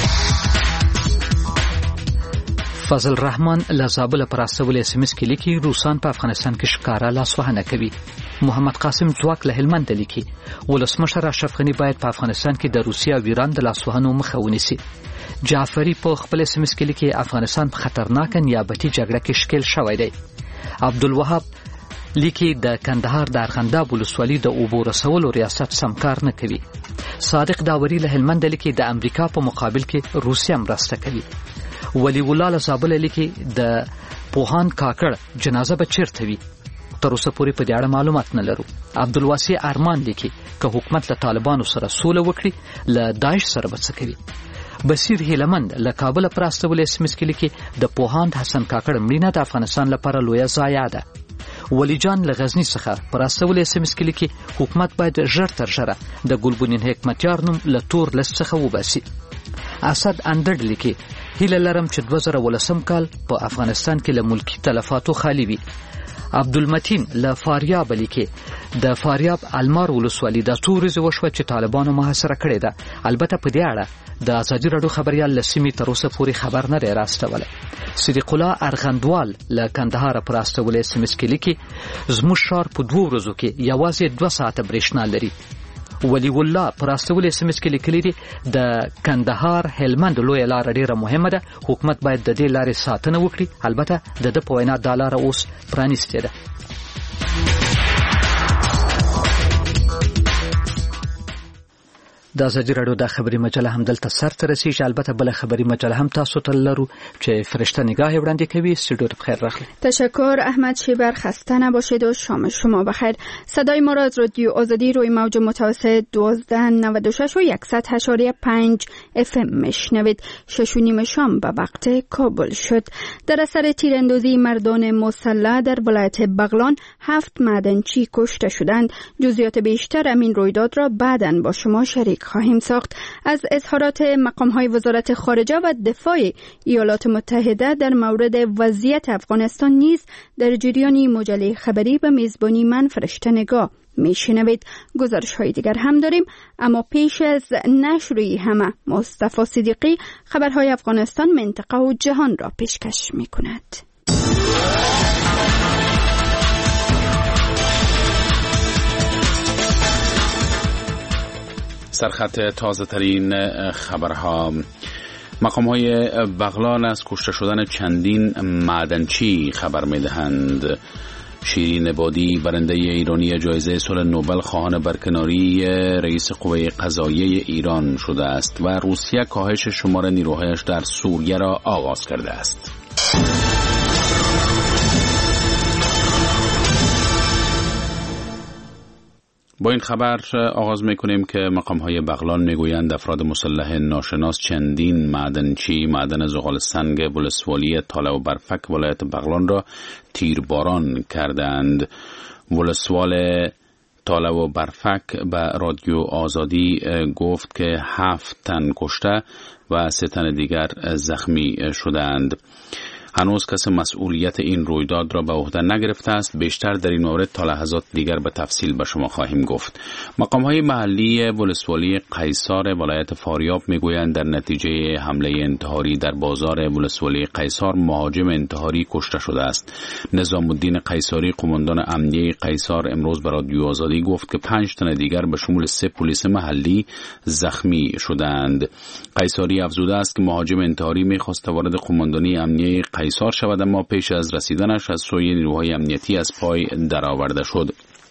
Speaker 1: فضل رحمان له زابل پر استول اس ام اس کې لیکي روسان په افغانستان کې ښکارا لاسوهنه کوي. محمد قاسم ځواک له هلمند لیکي ولسمشر اشرف غنی باید په افغانستان کې د روسیا او ایران د لاسوهنو مخه ونیسي. جعفری په خپل اس ام اس کې لیکي افغانستان په خطرناک نیابتي جګړه کې شکل شوی دی. عبدالوهاب لیکي د کندهار د ارغنداب ولسوالۍ د اوبو رسولو ریاست سمکار نه کوي. صادق داوري له هلمند لیکي د امریکا په مقابل کې روسیا مرسته کوي. ولی الله زابل لیکي د پوهان کاکړ جنازه به چیرته وي؟ تر اوسه پورې په دې اړه معلومات نه لرو. عبدالواسع ارمان لیکي که حکومت له طالبانو سره سوله وکړي له داعش سره به څه کوي. بصیر هیلمند له کابل پر استول اس ام اس کې لیکي د پوهان حسن کاکړ مړینه د افغانستان لپاره لویه ضایعه ده. ولی جان له غزنی څخه پر استول اس ام اس کې لیکي حکومت باید ژر تر ژره د ګلبدین حکمتیار نوم له تور لست څخه وباسي. اسد اندړ لیکي هیله لرم چې دوه زره ولسم کال په افغانستان کې له ملکی تلفاتو خالی وي. عبدالمتین له فاریاب لیکي د فاریاب المار ولسوالۍ د څو ورځې وشوه چې طالبانو محاصره کړې ده. البته په دې اړه د ازادي راډیو خبريال له سیمې تر اوسه پورې خبر نه دی راستولی. صدیق الله ارغندوال له کندهار پر راستولې اس ام اس کې لیکي زموږ ښار په دوه ورځو کې یوازې دوه ساعته برېښنا لري. ولی الله پر راستولې اس ام اس کې لیکلي دي د کندهار هلمند لویه لاره ډیره مهمه ده، حکومت باید د دې لارې ساتنه وکړي. البته د ده په وینا دا لاره اوس پرانیستې ده. د ازادي راډیو د خبري مجله هم دلته سر ته رسیږي. البته بل خبري مجله هم تاسو ته لرو چې فرشته نگاه وړاندې کوي. استودیو ته بخیر راغلی.
Speaker 7: تشکر احمد شیبر، خسته نباشید و شام شما بخیر. صدای ما را از رادیو آزادی روی موج متوسط دوازده نود و شش و صد و هشت و پنج اف ام میشنوید. شش و نیم شام به وقت کابل شد. در اثر تیراندازی مردان مسلح در ولایت بغلان هفت معدنچی کشته شدند. جزئیات بیشتر امین رویداد را بعداً با شما شریک خواهیم ساخت. از اظهارات مقام‌های وزارت خارجه و دفاع ایالات متحده در مورد وضعیت افغانستان نیز در جریان مجله خبری به میزبانی من فرشته نگاه میشنوید. گزارش‌های دیگر هم داریم، اما پیش از نشر همه مصطفی صدیقی خبرهای افغانستان، منطقه و جهان را پیشکش می‌کند.
Speaker 8: سرخط تازه ترین خبرها: مقام های بغلان از کشته شدن چندین معدنچی خبر می دهند. شیرین عبادی برنده ایرانی جایزه صلح نوبل خواهان برکناری رئیس قوه قضاییه ایران شده است و روسیه کاهش شمار نیروهایش در سوریه را آغاز کرده است. با این خبر آغاز میکنیم که مقام‌های بغلان میگویند افراد مسلح ناشناس چندین معدنچی معدن زغال سنگ ولسوالی تاله و برفک ولایت بغلان را تیرباران کردند. ولسوال تاله و برفک به رادیو آزادی گفت که هفت تن کشته و سه تن دیگر زخمی شدند. هنوز کسی مسئولیت این رویداد را به عهده نگرفته است. بیشتر در این مورد تا لحظات دیگر به تفصیل به شما خواهیم گفت. مقام‌های محلی ولسوالی قیصار ولایت فاریاب میگویند در نتیجه حمله انتحاری در بازار ولسوالی قیصار مهاجم انتحاری کشته شده است. نظام الدین قیصاری قماندان امنیه قیصار امروز به رادیو آزادی گفت که پنج تن دیگر به شمول سه پلیس محلی زخمی شدند. قیصاری افزوده است که مهاجم انتحاری می‌خواست وارد قماندانی امنیه قیصار شود، اما پیش از رسیدنش از سوی نیروهای امنیتی از پای درآورده شد.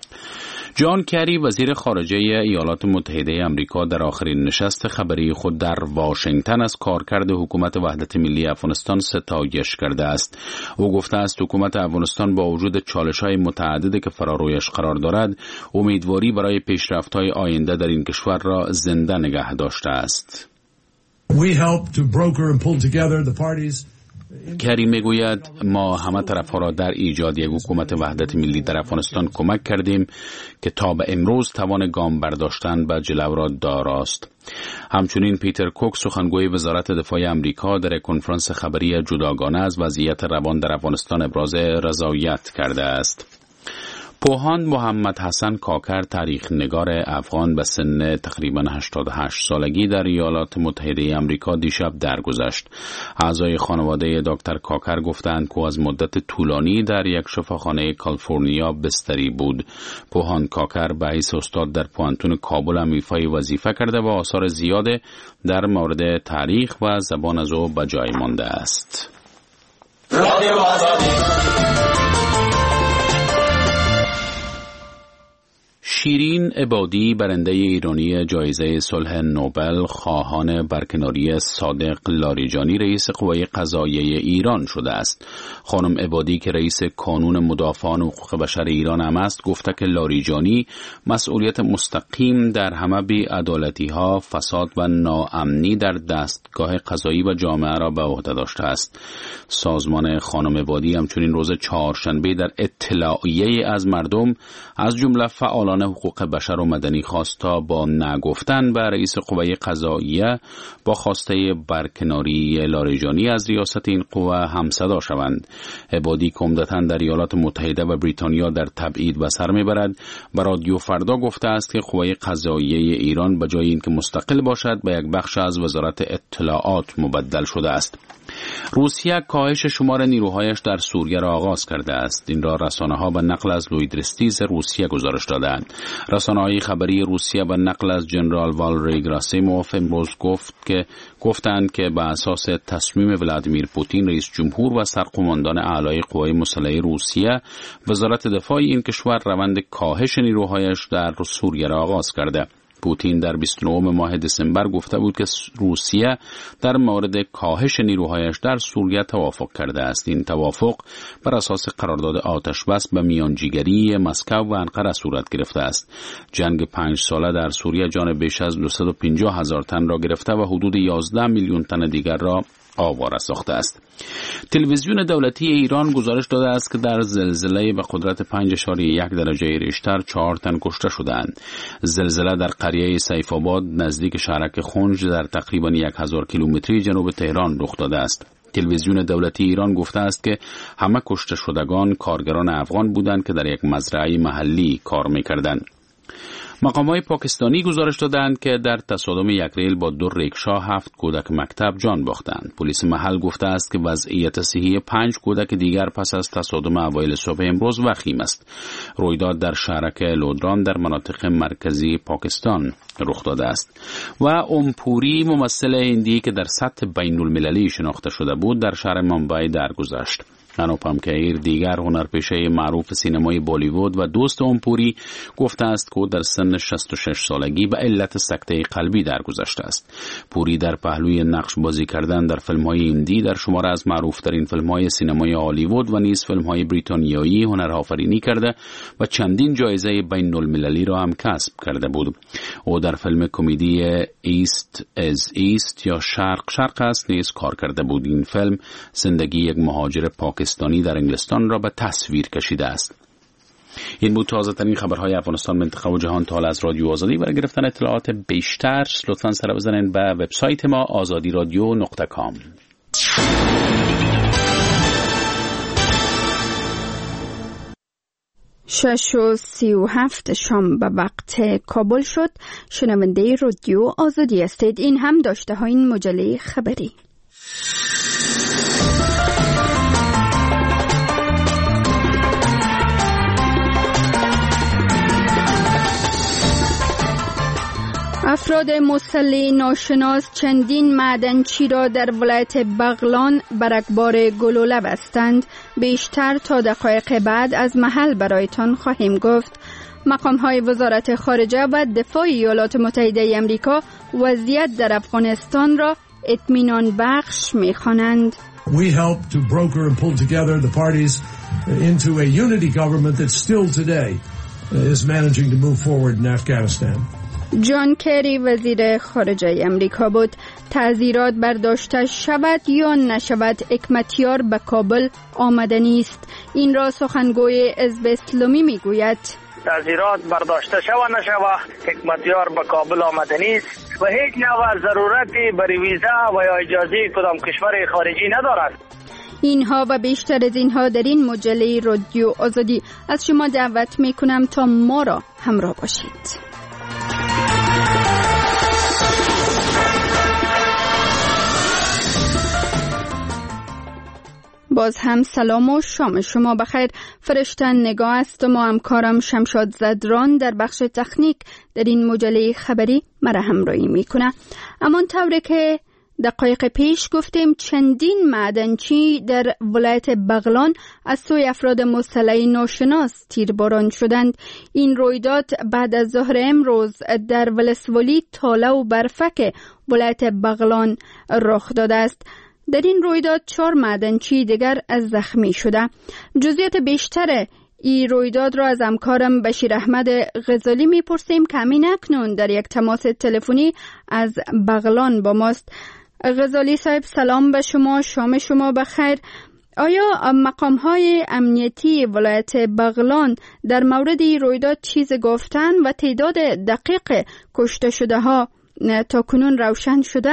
Speaker 8: جان کری وزیر خارجه ایالات متحده آمریکا در آخرین نشست خبری خود در واشنگتن از کارکرد حکومت وحدت ملی افغانستان ستایش کرده است. او گفته است حکومت افغانستان با وجود چالش‌های متعددی که فرارویش قرار دارد، امیدواری برای پیشرفت‌های آینده در این کشور را زنده نگه داشته است.
Speaker 4: We help to broker and pull together the parties.
Speaker 8: کری میگوید ما همه طرف‌ها را در ایجاد یک حکومت وحدت ملی در افغانستان کمک کردیم که تا به امروز توان گام برداشتن به جلو را داراست. همچنین پیتر کوک سخنگوی وزارت دفاع آمریکا در کنفرانس خبری جداگانه از وضعیت روان در افغانستان ابراز رضایت کرده است. پوهاند محمد حسن کاکر تاریخ نگار افغان به سن تقریبا هشتاد و هشت سالگی در ایالات متحده آمریکا دیشب درگذشت. اعضای خانواده دکتر کاکر گفتند که از مدت طولانی در یک شفاخانه کالیفرنیا بستری بود. پوهاند کاکر به حیث استاد در پوهنتون کابل هم ایفای وظیفه کرده و آثار زیاد در مورد تاریخ و زبان از او به جای مانده است. رادیو آزادی. شیرین عبادی برنده ایرانی جایزه صلح نوبل خواهان برکناری صادق لاریجانی رئیس قوه قضاییه ایران شده است. خانم عبادی که رئیس کانون مدافعان حقوق بشر ایران هم است گفته که لاریجانی مسئولیت مستقیم در همه بی‌عدالتی‌ها، فساد و ناامنی در دستگاه قضایی و جامعه را به عهده داشته است. سازمان خانم عبادی همچنین روز چهارشنبه در اطلاعیه از مردم از جمله فعالان حقوق بشر و مدنی خواست تا با نگفتن به رئیس قوه قضاییه با خواسته برکناری لاریجانی از ریاست این قوه همصدا شوند. عبادی که عمدتاً در ایالات متحده و بریتانیا در تبعید به سر میبرد به رادیو فردا گفته است که قوه قضاییه ایران به جای اینکه مستقل باشد به یک بخش از وزارت اطلاعات مبدل شده است. روسیه کاهش شمار نیروهایش در سوریه را آغاز کرده است. این را رسانه‌ها به نقل از لویدرستیز روسیه گزارش دادند. رسانه‌های خبری روسیه به نقل از جنرال والری گراسیموف امروز گفت که گفتند که به اساس تصمیم ولادیمیر پوتین رئیس جمهور و سرقماندان اعلای قوای مسلحه روسیه، وزارت دفاع این کشور روند کاهش نیروهایش در سوریه را آغاز کرده. پوتین در بیست و نه ماه دسامبر گفته بود که روسیه در مورد کاهش نیروهایش در سوریه توافق کرده است. این توافق بر اساس قرارداد آتش بس به میانجیگری مسکو و انقره صورت گرفته است. جنگ پنج ساله در سوریه جان بیش از دویست و پنجاه هزار تن را گرفته و حدود یازده میلیون تن دیگر را آواره ساخته است. تلویزیون دولتی ایران گزارش داده است که در زلزله به قدرت پنج اشاریه یک درجه ریشتر چهار تن کشته شدند. زلزله در قریه سیف آباد نزدیک شهرک خنج در تقریبا یک هزار کیلومتری جنوب تهران رخ داده است. تلویزیون دولتی ایران گفته است که همه کشته شدگان کارگران افغان بودند که در یک مزرعه محلی کار می‌کردند. مقامات پاکستانی گزارش دادند که در تصادم یک ریل با دو ریکشا هفت کودک مکتب جان باختند. پلیس محل گفته است که وضعیت صحی پنج کودک دیگر پس از تصادم اوایل صبح امروز وخیم است. رویداد در شهرک لودران در مناطق مرکزی پاکستان رخ داده است. و امپوری ممثل هندی که در سطح بین المللی شناخته شده بود در شهر ممبئی درگذشت. انوپم کیر دیگر هنرپیشه معروف سینمای بالیوود و دوست امپوری گفته است که در سن شصت و شش سالگی به علت سکته قلبی درگذشته است. پوری در پهلوی نقش بازی کردن در فیلم‌های هندی در شمار از معروف‌ترین فیلم‌های سینمای هالیوود و نیز فیلم‌های بریتانیایی هنرآفرینی کرده و چندین جایزه بین‌المللی را هم کسب کرده بود. او در فیلم کمدی ایست از ایست یا شرق شرق است نیز کار کرده بود. این فیلم زندگی یک مهاجر پاکستانی در انگلستان را به تصویر کشیده است. این بود تازه ترین خبرهای افغانستان، منطقه و جهان تا از رادیو آزادی. برای گرفتن اطلاعات بیشتر لطفاً سر بزنید به وبسایت ما آزادی رادیو نقطه کام.
Speaker 7: شش و سی و هفت شام به وقت کابل شد. شنونده رادیو آزادی هستید. این هم داشته های این مجله خبری. افراد مسلح ناشناس چندین معدنچی را در ولایت بغلان برگبار گلوله بستند. بیشتر تا دقایق بعد از محل برایتان خواهیم گفت. مقام‌های وزارت خارجه و دفاع ایالات متحده آمریکا وضعیت در افغانستان را اطمینان بخش می‌خوانند.
Speaker 4: We helped to broker and pull together the parties into a unity government that still today is managing to move forward in Afghanistan.
Speaker 7: جان کری وزیر خارجه امریکا بود. تعزیرات برداشته شود یا نشود حکمتیار به کابل آمده نیست. این را سخنگوی حزب اسلامی میگوید.
Speaker 3: تعزیرات برداشته شود نشود حکمتیار به کابل آمده نیست و هیچ نوع ضرورتی برای ویزا و یا اجازه کدام کشور خارجی ندارد.
Speaker 7: اینها و بیشتر از اینها در این مجله رادیو آزادی از شما دعوت میکنم تا ما را همراه باشید. باز هم سلام و شام شما بخیر. فرشتن نگاه است و همکارم شمشاد زدران در بخش تکنیک در این مجله خبری مرا همراهی میکنه. اما طوری که دقایق پیش گفتیم چندین معدنچی در ولایت بغلان از سوی افراد مسلح ناشناس تیرباران شدند. این رویداد بعد از ظهر امروز در ولسوالی تاله و برفک ولایت بغلان رخ داده است. در این رویداد چهار معدنچی دیگر از زخمی شده. جزئیات بیشتر این رویداد را از همکارم بشیر احمد غزالی میپرسیم که همین اکنون در یک تماس تلفنی از بغلان با ماست. غزالی صاحب سلام به شما، شام شما بخیر. آیا مقام‌های امنیتی ولایت بغلان در مورد این رویداد چیز گفتن و تعداد دقیق کشته شده ها تا کنون روشن شده؟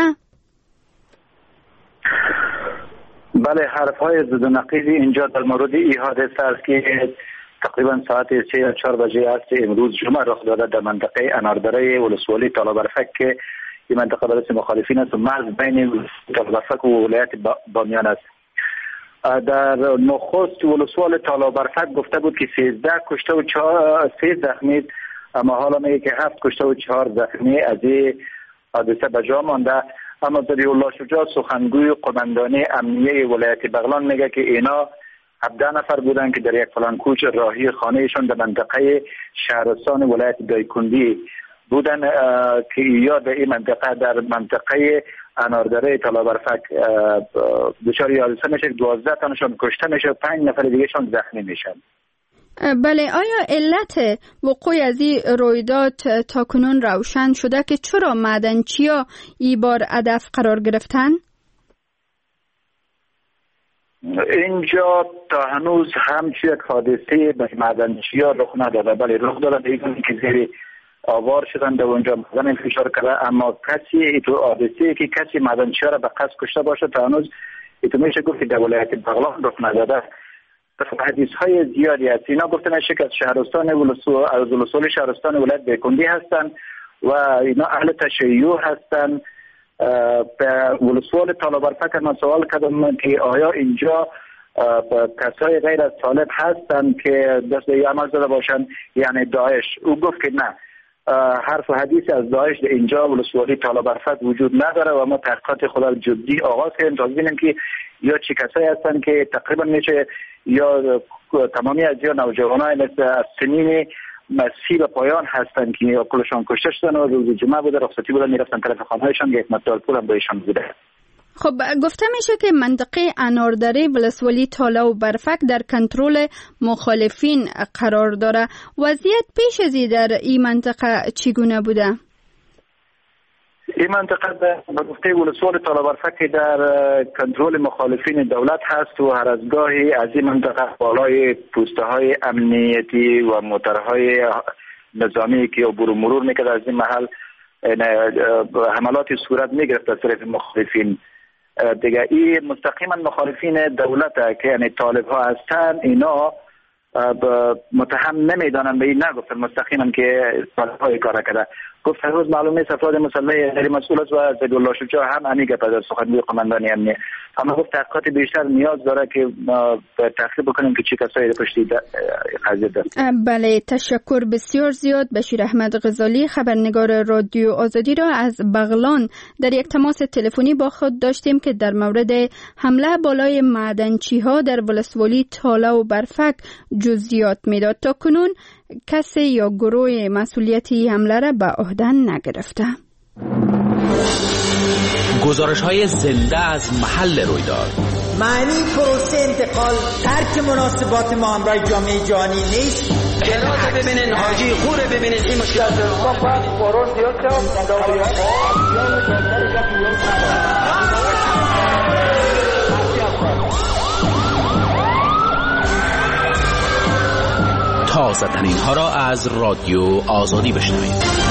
Speaker 3: بله، حرف‌های ضد و نقیضی اینجا در مورد این حادثه است که تقریبا ساعت سه یا چهار بجه است امروز جمعه رخ داده در منطقه اناردره ولسوالی تالابرفک که این منطقه برای مخالفین است و مرز بین تالابرفک و ولایت بامیان است. در نخست ولسوال تالابرفک گفته بود که سیزده کشته و سه زخمی، اما حالا میگه که هفت کشته و چهار زخمی از این حادثه به جا مانده. اما ذریع الله شجاع سخنگوی قماندانی امنیه ولایت بغلان میگه که اینا هفده نفر بودن که در یک فلانکوچ راهی خانهشون در منطقه شهرستان ولایت دایکندی بودن که یا در این منطقه در منطقه اناردره طلابرفک دچار حادثه میشه، دوازده تنشان کشته میشه، پنج نفر دیگه شان زخمی میشن.
Speaker 7: بله، آیا علت وقوع از این رویداد تا کنون روشن شده که چرا معدنچی‌ها این بار هدف قرار گرفتن؟
Speaker 3: اینجا تا هنوز همچون یک حادثه به معدنچی‌ها رخ نداده، بله رخ داده دیگه که زیر آوار شدن در اونجا معدن انفجار کرده، اما کسی تو حادثه که کسی معدنچی‌ها را به قصد کشته باشه تا هنوز ایتو میشه گفت در ولایت بغلان رخ نداده. حدیث های زیادی هست. اینا گفته نشه که از شهرستان از ولسوالی شهرستان ولایت بیکندی هستن و اینا اهل تشیع هستن. به ولسوال طالبرفک من سوال کردم که آیا اینجا کسای غیر از طالب هستن که دست به عمل زده باشن یعنی داعش؟ او گفت که نه، حرف و حدیث از داعش در اینجا ولسوالی طالبرفک وجود نداره و ما تحقیقات خود جدی آغاز کردیم تا ببینیم که یا چه کسایی هستن که تقریبا میشه یا تمامی از یا نوجوانای مثل از سنین مسیح به پایان هستن که یا کلشان کشته شدن و روز جمعه بوده رخصتی بودن میرفتن طرف خانهایشان یک مقدار پول هم بهشان بوده.
Speaker 7: خب گفته میشه که منطقه اناردره ولسوالی تالا و برفک در کنترل مخالفین قرار داره. وضعیت پیش از این در این منطقه چگونه بوده؟
Speaker 3: این منطقه به گفته ولسوال طالبرفک در کنترل مخالفین دولت هست و هر از گاهی از این منطقه بالای پوسته های امنیتی و موترهای نظامی که عبور و مرور میکرد از این محل حملاتی صورت میگرفت از طرف مخالفین دیگه. این مستقیما مخالفین دولت که یعنی طالب ها هستن، اینا متهم نمیدانن، به این نگفتن مستقیما که طالب های کار کرده. گفت هر روز معلومه افراد مسلح غیر مسئول است و زیدالله شجاع هم همین گپ در سخنگوی قماندانی امنیه، اما گفت تحقیقات بیشتر نیاز داره که تحقیق بکنیم که چه کسایی پشت قضیه دست.
Speaker 7: بله، تشکر بسیار زیاد. بشیر احمد غزالی، خبرنگار رادیو آزادی، را از بغلان در یک تماس تلفنی با خود داشتیم که در مورد حمله بالای معدنچی ها در ولسوالی تالا و برفک جزئیات میداد. تا کنون کسی یا گروه مسئولیتی حمله را به عهده نگرفته.
Speaker 9: گزارش های زنده از محل رویداد.
Speaker 11: معنی پروسه انتقال ترک مناسبات ما همراه جامعه جهانی نیست. جنازه ببینین، حاجی خوره ببینین، این مشکلات ما باید فورون زیاد
Speaker 9: تازه ترین ها را از رادیو آزادی بشنوید.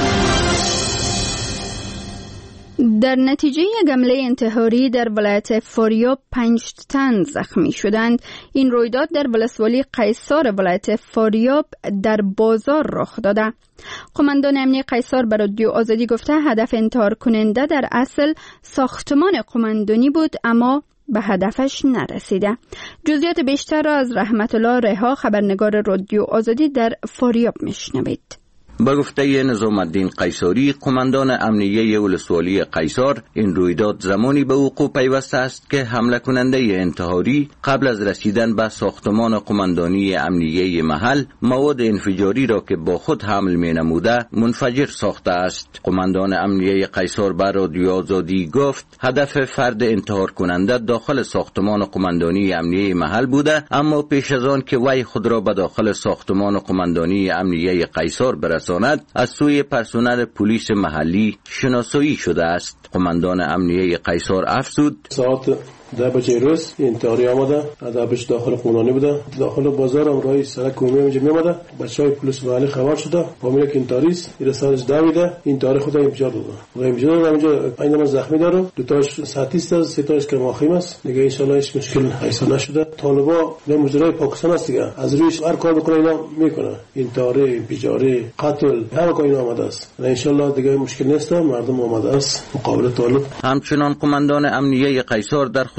Speaker 7: در نتیجه یک حمله انتحاری در ولایت فاریاب پنج تن زخمی شدند. این رویداد در ولسوالی قیصار ولایت فاریاب در بازار رخ داده. قماندان امنیه قیصار به رادیو آزادی گفته هدف انتحار کننده در اصل ساختمان قماندانی بود اما به هدفش نرسیده. جزئیات بیشتر را از رحمت الله رها، خبرنگار رادیو آزادی در فاریاب میشنوید.
Speaker 23: به گفته نظام الدین قیصاری، قماندان امنیه ولسوالی قیصار، این رویداد زمانی به وقوع پیوسته است که حمله کننده انتحاری قبل از رسیدن به ساختمان قماندانی امنیه محل مواد انفجاری را که با خود حمل می نموده منفجر ساخته است. قماندان امنیه قیصار به رادیو آزادی گفت هدف فرد انتحار کننده داخل ساختمان قماندانی امنیه محل بوده، اما پیش از آن که وی خود را به داخل ساختمان قماندانی امنیه قیصار برساند از سوی پرسنل پلیس محلی شناسایی شده است. قماندان امنیه قیصار افزود
Speaker 24: ساعت ده بجه روز انتحاری آمده، هدفش داخل قماندانی بوده، داخل بازار هم رای سرک عمومی اونجا می آمده. بچهای پلیس محلی خبر شده فهمیده که انتحاری است، رسالش دویده انتحاری خود انفجار داده و انفجار داده. اونجا اینا زخمی داره، دو تاش ساتیست است، سه تاش کرماخیم است. دیگه ان شاء الله هیچ مشکل حاصل نشده. طالبا نه مجرای پاکستان است دیگه، از رویش هر کار بکنه اینا میکنه، انتحاری، انفجاری، قتل، هر کاری اینا آمده است. ان شاء الله دیگه مشکل نیست، مردم آمده است مقابل طالب.
Speaker 23: همچنان قماندان امنیه قیصار در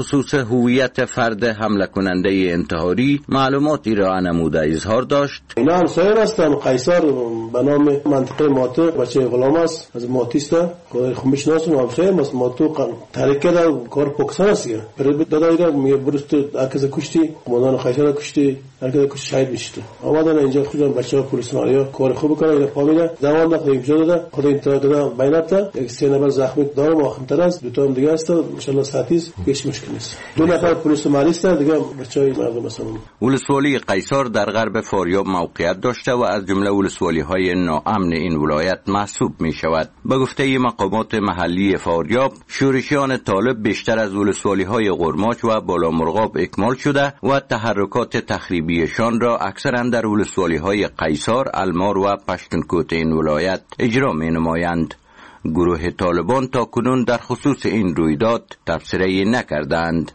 Speaker 23: خصوص هویت فرد حمله کننده انتحاری معلوماتی را نموده اظهار داشت.
Speaker 24: اینا همسایه هستم. قیصر به نام منطقه ماتو بچه غلام است، از ماتیست. خود خمش ناسون همسایه است. ماتو تاریکه دا کار پاکستان است. پر دادایدا می برست اکز کشتی، قومندان قیصر کشتی، هرکس کشتی شهید میشه. آمدن اینجا خودم بچه‌ها پلیسواریا کار خوب کردن. اینا فهمیدن زمان داخل اینجا داده خود اینترا داده بینات یک سه نفر زخمی دارم آخرتر است. دو تا هم دیگه است. ان شاء الله ساعتیز هیچ مشکل نیست. دو نفر پلیس مالی است دیگه بچهای مردم مثلا.
Speaker 23: ولسوالی قیصر در غرب فاریاب موقعیت داشته و از جمله ولسوالی‌های ناامن این ولایت محسوب می‌شود. به گفته مقامات محلی فاریاب، شورشیان طالب بیشتر از ولسوالی‌های قرماچ و بالامرغاب اکمال شده و تحرکات تخریبیشان را اکثرا در ولسوالی‌های قیصر، المار و پشتونکوت این ولایت اجرا می‌نمایند. گروه طالبان تا کنون در خصوص این رویداد تبصره نکردند.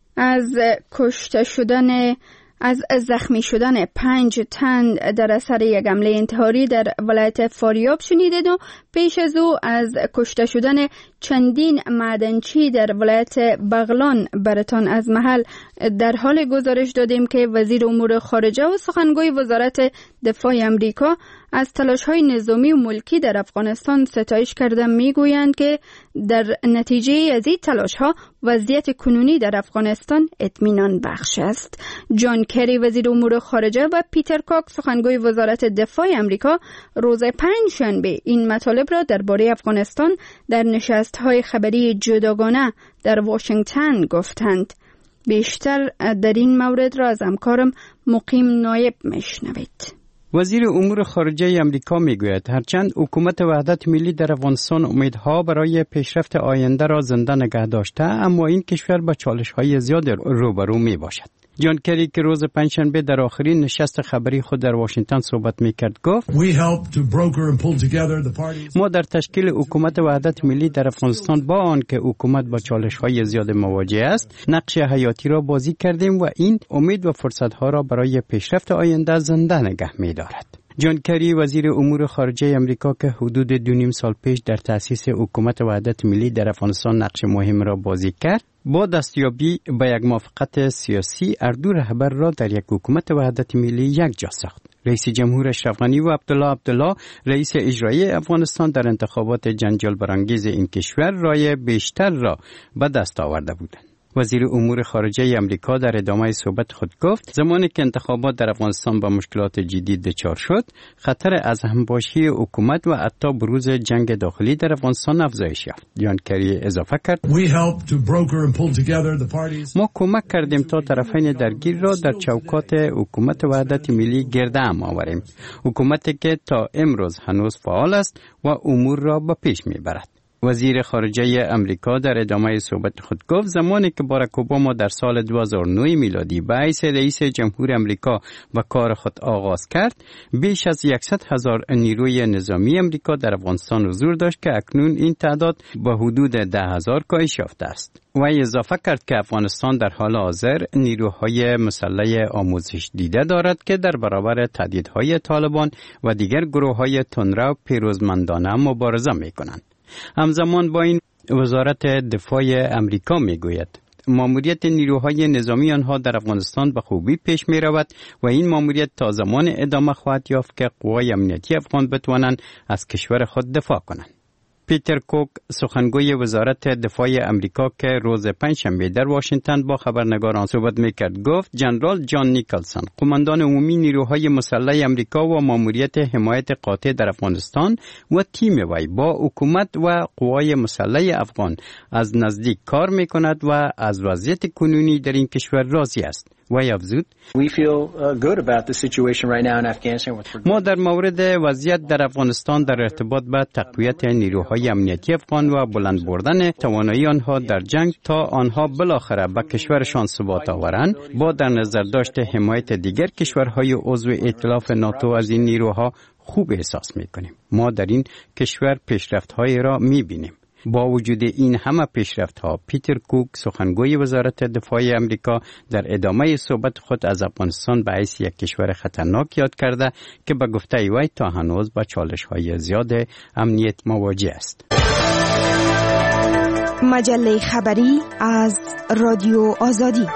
Speaker 7: از کشته شدن از زخمی شدن پنج تن در اثر یک حمله انتحاری در ولایت فاریاب شنیدید و پیش از او از کشته شدن چندین معدنچی در ولایت بغلان براتان از محل در حال گزارش دادیم که وزیر امور خارجه و سخنگوی وزارت دفاع امریکا از تلاش‌های نظامی و ملکی در افغانستان ستایش کرده میگویند که در نتیجه از این تلاش‌ها وضعیت کنونی در افغانستان اطمینان بخش است. جان کری وزیر امور خارجه و پیتر کاک سخنگوی وزارت دفاع امریکا روز پنجشنبه این مطالب را درباره افغانستان در نشست‌های خبری جداگانه در واشنگتن گفتند. بیشتر در این مورد را از همکارم مقیم نایب میشنوید.
Speaker 6: وزیر امور خارجه امریکا میگوید هرچند حکومت وحدت ملی در افغانستان امیدها برای پیشرفت آینده را زنده نگه داشته، اما این کشور با چالش‌های زیاد روبرو می باشد. جان کری که روز پنجشنبه در آخرین نشست خبری خود در واشنگتن صحبت میکرد گفت ما در تشکیل حکومت وحدت ملی در افغانستان با آن که حکومت با چالش‌های زیاد مواجه است نقش حیاتی را بازی کردیم و این امید و فرصت‌ها را برای پیشرفت آینده زنده نگه می‌دارد. جان کری وزیر امور خارجه امریکا که حدود دو نیم سال پیش در تأسیس حکومت وحدت ملی در افغانستان نقش مهم را بازی کرد، با دستیابی به یک موافقت سیاسی هر دو رهبر را در یک حکومت وحدت ملی یک جا ساخت. رئیس جمهور اشرف غنی و عبدالله عبدالله رئیس اجرایی افغانستان در انتخابات جنجال برانگیز این کشور رای بیشتر را به دست آورده بودند. وزیر امور خارجه امریکا در ادامه صحبت خود گفت زمانی که انتخابات در افغانستان با مشکلات جدی دچار شد، خطر از همباشی حکومت و حتی بروز جنگ داخلی در افغانستان افزایش یافت. جان کری اضافه کرد ما کمک کردیم تا طرفین درگیر را در چوکات حکومت وحدت ملی گرد هم آوریم، حکومتی که تا امروز هنوز فعال است و امور را به پیش میبرد. وزیر خارجه امریکا در ادامه صحبت خود گفت زمانی که باراک اوباما در سال دو هزار و نه میلادی به حیث رئیس جمهور امریکا و کار خود آغاز کرد، بیش از صد هزار نیروی نظامی امریکا در افغانستان حضور داشت که اکنون این تعداد به حدود ده هزار کاهش یافته است. و اضافه کرد که افغانستان در حال حاضر نیروهای مسلح آموزش دیده دارد که در برابر تهدیدهای طالبان و دیگر گروه‌های تندرو پیروزمندانه مبارزه می‌کنند. همزمان با این وزارت دفاع امریکا میگوید ماموریت نیروهای نظامی آنها در افغانستان به خوبی پیش می رود و این ماموریت تا زمان ادامه خواهد یافت که قوای امنیتی افغان بتوانند از کشور خود دفاع کنند. پیتر کوک سخنگوی وزارت دفاع امریکا که روز پنجشنبه در واشنگتن با خبرنگاران صحبت میکرد گفت جنرال جان نیکلسون قماندان عمومی نیروهای مسلح امریکا و ماموریت حمایت قاطع در افغانستان و تیم وی با حکومت و قوای مسلح افغان از نزدیک کار میکند و از وضعیت کنونی در این کشور راضی است. وی افزود ما در مورد وضعیت در افغانستان در ارتباط به تقویت نیروهای امنیتی افغان و بلند بردن توانایی آنها در جنگ تا آنها بالاخره به کشورشان ثبات آورند با در نظر داشت حمایت دیگر کشورهای عضو ائتلاف ناتو از این نیروها خوب احساس می‌کنیم. ما در این کشور پیشرفت‌هایی را می‌بینیم. با وجود این همه پیشرفت‌ها، پیتر کوک سخنگوی وزارت دفاع امریکا در ادامه صحبت خود از افغانستان به حیث یک کشور خطرناک یاد کرده که به گفته وی تا هنوز با چالش‌های زیاد امنیت مواجه است.
Speaker 10: مجله خبری از رادیو آزادی.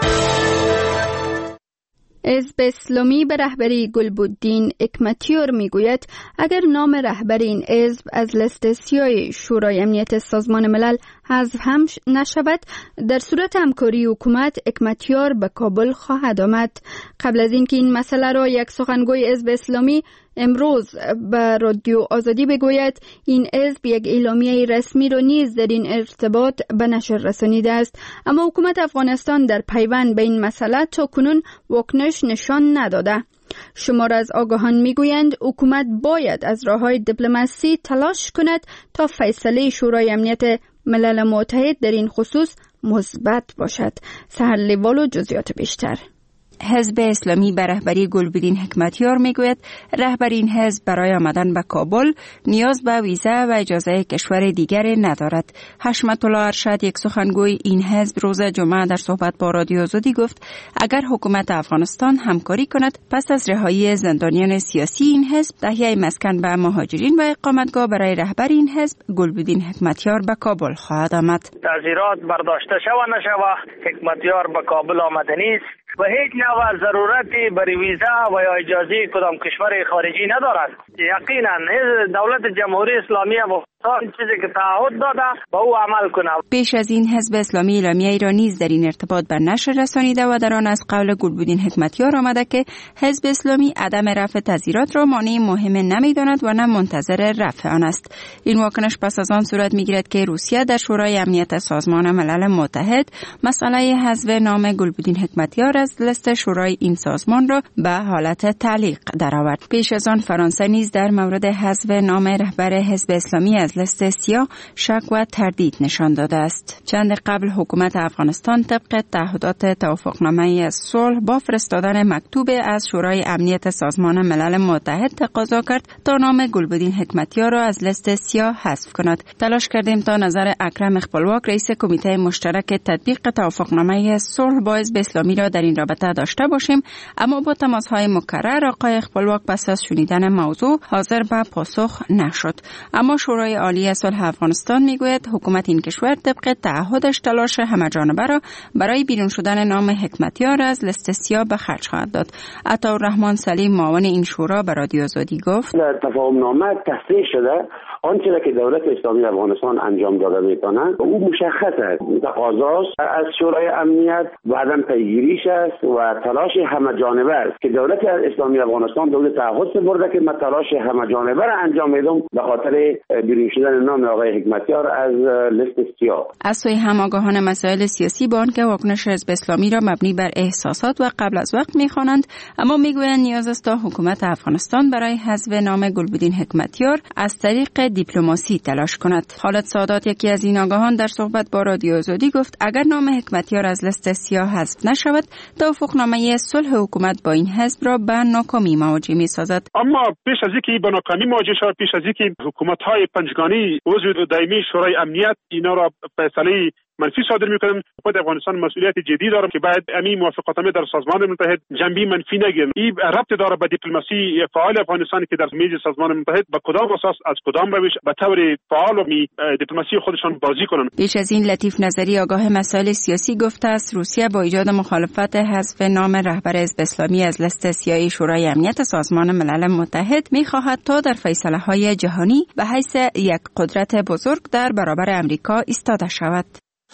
Speaker 7: حزب اسلامی به رهبری گلبدین حکمتیار میگوید اگر نام رهبر این حزب از لیست سیاه شورای امنیت سازمان ملل حذف هم نشود، در صورت همکاری حکومت حکمتیار به کابل خواهد آمد. قبل از اینکه این مسئله را یک سخنگوی حزب اسلامی امروز به رادیو آزادی بگوید، این حزب یک اعلامیه رسمی را نیز در این ارتباط به نشر رسانیده است، اما حکومت افغانستان در پیوند به این مسئله تا کنون واکنش نشان نداده. شمار از آگاهان میگویند حکومت باید از راههای دیپلماسی تلاش کند تا فیصله شورای امنیت ملل متحد در این خصوص مثبت باشد. سحر لیوال و جزئیات بیشتر.
Speaker 12: حزب اسلامی به رهبری گلبدین حکمتیار میگوید رهبر این حزب برای آمدن به کابل نیاز به ویزا و اجازه کشور دیگر ندارد. حشمت الله ارشد، یک سخنگوی این حزب، روز جمعه در صحبت با رادیو آزادی گفت اگر حکومت افغانستان همکاری کند پس از رهایی زندانیان سیاسی این حزب تهیه مسکن به مهاجرین و اقامتگاه برای رهبر این حزب گلبدین حکمتیار به کابل خواهد آمد.
Speaker 14: تغییرات برداشته شود نشود، حکمتیار به کابل آمده نیست و هیچ نوع ضرورتی برای ویزا و یا اجازه کدام کشور خارجی ندارد. یقینا دولت جمهوری اسلامی افغانستان چیزی که تعهد داده با او عمل کنه.
Speaker 12: پیش از این حزب اسلامی اعلامیه ای را نیز در این ارتباط به نشر رسانیده و در آن از قول گلبدین حکمتیار آمده که حزب اسلامی عدم رفع تظاهرات را مانع مهم نمیداند و نه منتظر رفع آن است. این واکنش پس از آن صورت میگیرد که روسیه در شورای امنیت سازمان ملل متحد مسئله حذف نام گلبدین حکمتیار از لیست شورای این سازمان را به حالت تعلیق درآورد. پیش از آن فرانسه نیز در مورد حذف نام رهبر حزب اسلامی از لیست سیاه شک و تردید نشان داده است. چند قبل حکومت افغانستان طبق تعهدات توافقنامه صلح با فرستادن مکتوب از شورای امنیت سازمان ملل متحد تقاضا کرد تا نام گلبدین حکمتیار را از لیست سیاه حذف کند. تلاش کردیم تا نظر اکرم اقبالواک، رئیس کمیته مشترک تطبیق توافقنامه صلح با حزب اسلامی را در این رابطه داشته باشیم، اما با تماس‌های مکرر آقای اقبالواک پس از شنیدن موضوع حاضر به پاسخ نشد. اما شورای عالی صلح افغانستان میگوید حکومت این کشور طبق تعهدش تلاش همه‌جانبه را برای بیرون شدن نام حکمتیار از لیست سیاه به خرج خواهد داد. عطاالرحمن سلیم، معاون این شورا، به رادیو آزادی گفت
Speaker 15: در تفاهم‌نامه تصریح شده آنچه که دولت اسلامی افغانستان انجام داده می‌کند او مشخص است، تقاضاست از شورای امنیت و عدم پیگیریش است و تلاش همه جانبه است که دولت اسلامی افغانستان دولت تعهد سپرده که من تلاش همه جانبه را انجام میدم به خاطر بیرون شدن نام آقای حکمتیار از لیست سیاه.
Speaker 12: از سوی هم آگاهان مسائل سیاسی با آنکه واکنش حزب اسلامی را مبنی بر احساسات و قبل از وقت می‌خوانند، اما میگویند نیاز است تا حکومت افغانستان برای حذف نام گلبدین حکمتیار از طریق دیپلماسی تلاش کند. خالد سادات، یکی از این آگاهان، در صحبت با رادیو آزادی گفت اگر نام حکمتیار از لیست سیاه حذف نشود توافقنامه صلح حکومت با این حزب را به ناکامی مواجه می‌سازد.
Speaker 25: اما پیش از اینکه به ناکامی مواجه شود، پیش از اینکه حکومت‌های پنجگانه عضو دائمی شورای امنیت اینا را فیصله منفی صادر میکنن، خود افغانستان مسئولیت جدی داره که باید امی موافقتنامه در سازمان متحد جنبی منفی نگیرن. این ربط داره به دیپلماسی فعال افغانستان که در میز سازمان متحد به کدام اساس از کدام روش به طور فعال و دیپلماسی خودشان بازی کنن.
Speaker 12: پیش از این لطیف نظری، آگاه مسائل سیاسی، گفته است روسیه با ایجاد مخالفت حذف نام رهبر حزب اسلامی از لیست سیاه شورای امنیت سازمان ملل متحد میخواهد تا در فیصله‌های جهانی به حیث یک قدرت بزرگ در برابر امریکا ایستاده شود.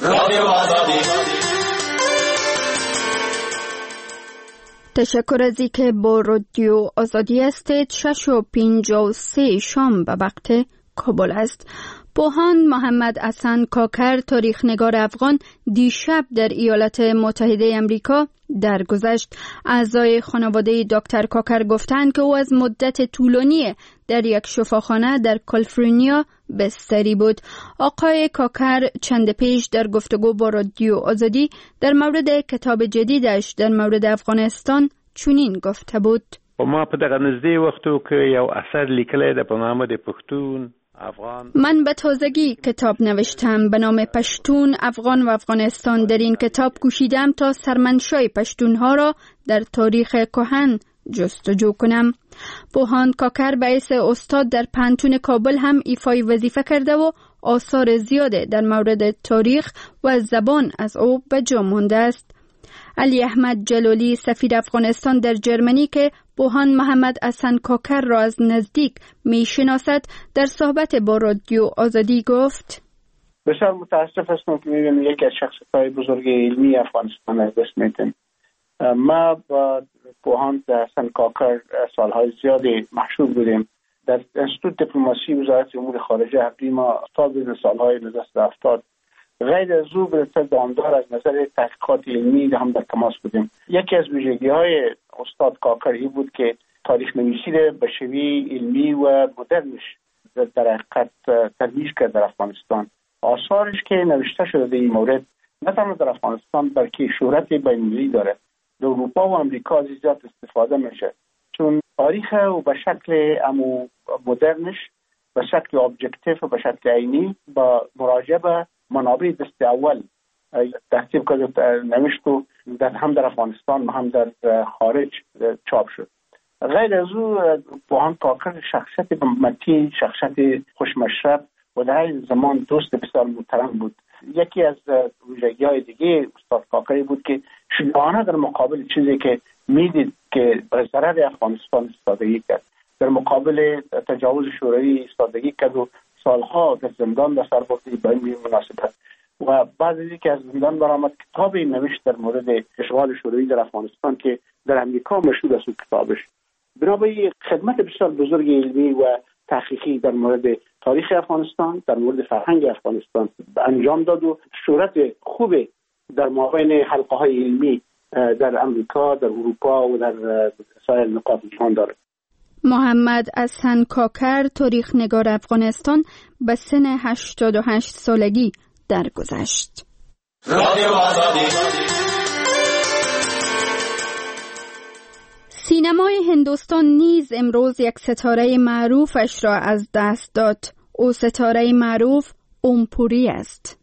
Speaker 7: تشکر از اینکه با رادیو آزادی هستید. شش و پنجاه و سه شام به وقت کابل است. بوهان محمد حسن کاکر، تاریخ‌نگار افغان، دیشب در ایالات متحده امریکا درگذشت. اعضای خانواده دکتر کاکر گفتند که او از مدت طولانی در یک شفاخانه در کالیفرنیا بستری بود. آقای کاکر چند پیش در گفتگو با رادیو آزادی در مورد کتاب جدیدش در مورد افغانستان چنین گفته بود:
Speaker 26: ما په دغه نږدې وختو کې یو اثر لیکلی ده په نامه د پښتون افغان.
Speaker 7: من به تازگی کتاب نوشتم به نام پشتون، افغان و افغانستان. در این کتاب کوشیدم تا سرمنشای پشتونها را در تاریخ کهن جستجو کنم. بوهان کاکر به حیث استاد در پانتون کابل هم ایفای وظیفه کرده و آثار زیاده در مورد تاریخ و زبان از او به جا مانده است. علی احمد جلالی سفیر افغانستان در جرمنی که بوهان محمد حسن کاکر را از نزدیک می شناسد در صحبت با رادیو آزادی گفت:
Speaker 5: بسیار متاسف هستم که می‌بینم یکی از شخصیت‌های بزرگ علمی افغانستان از دست می‌دیم. ما با بوهان حسن کاکر سالهای زیادی مشهور بودیم. در انستیتوت دیپلماسی وزارت امور خارجه حقی ما استاد بودیم سالهای نزدیک هفتاد. غیر از او بسیار دامدار از نظر تحقیقات علمی هم در تماس بودیم. یکی از ویژگی‌های استاد کاکری بود که تاریخ نویسی به شیوه علمی و مدرنش در حقیقت ترویج کرد در افغانستان. آثارش که نوشته شده در این مورد نه تنها در افغانستان بلکه شهرت بین‌المللی داره. در اروپا و امریکا زیاد استفاده میشه چون تاریخ و به شکل امو مدرنش به شکل ابجکتیو و به شکل عینی با مراجعه به منابع دست اول ترتیب کرده نوشت و در هم در افغانستان و هم در خارج چاپ شد. غیر از او بوهان کاکر شخصیت متین، شخصیت خوشمشرب و در این زمان دوست بسیار محترم بود. یکی از ویژگی‌های دیگه استاد کاکری بود که شجاعانه در مقابل چیزی که میدید که به ضرر افغانستان ایستادگی کرد، در مقابل تجاوز شوروی ایستادگی کرد و سالها در زندان به سر برد به این مناسبت و بعد از اینکه از زندان برآمد کتابی نوشت در مورد اشغال شوروی در افغانستان که در امریکا مشهور است کتابش. بنابراین خدمت بسیار بزرگ علمی و تحقیقی در مورد تاریخ افغانستان، در مورد فرهنگ افغانستان انجام داد و شهرت خوب در مابین حلقه‌های علمی در امریکا، در اروپا و در سایر نقاط جهان دارد.
Speaker 7: محمد حسن کاکر تاریخ نگار افغانستان به سن هشتاد و هشت سالگی درگذشت. سینمای هندوستان نیز امروز یک ستاره معروفش را از دست داد. او ستاره معروف اوم پوری است.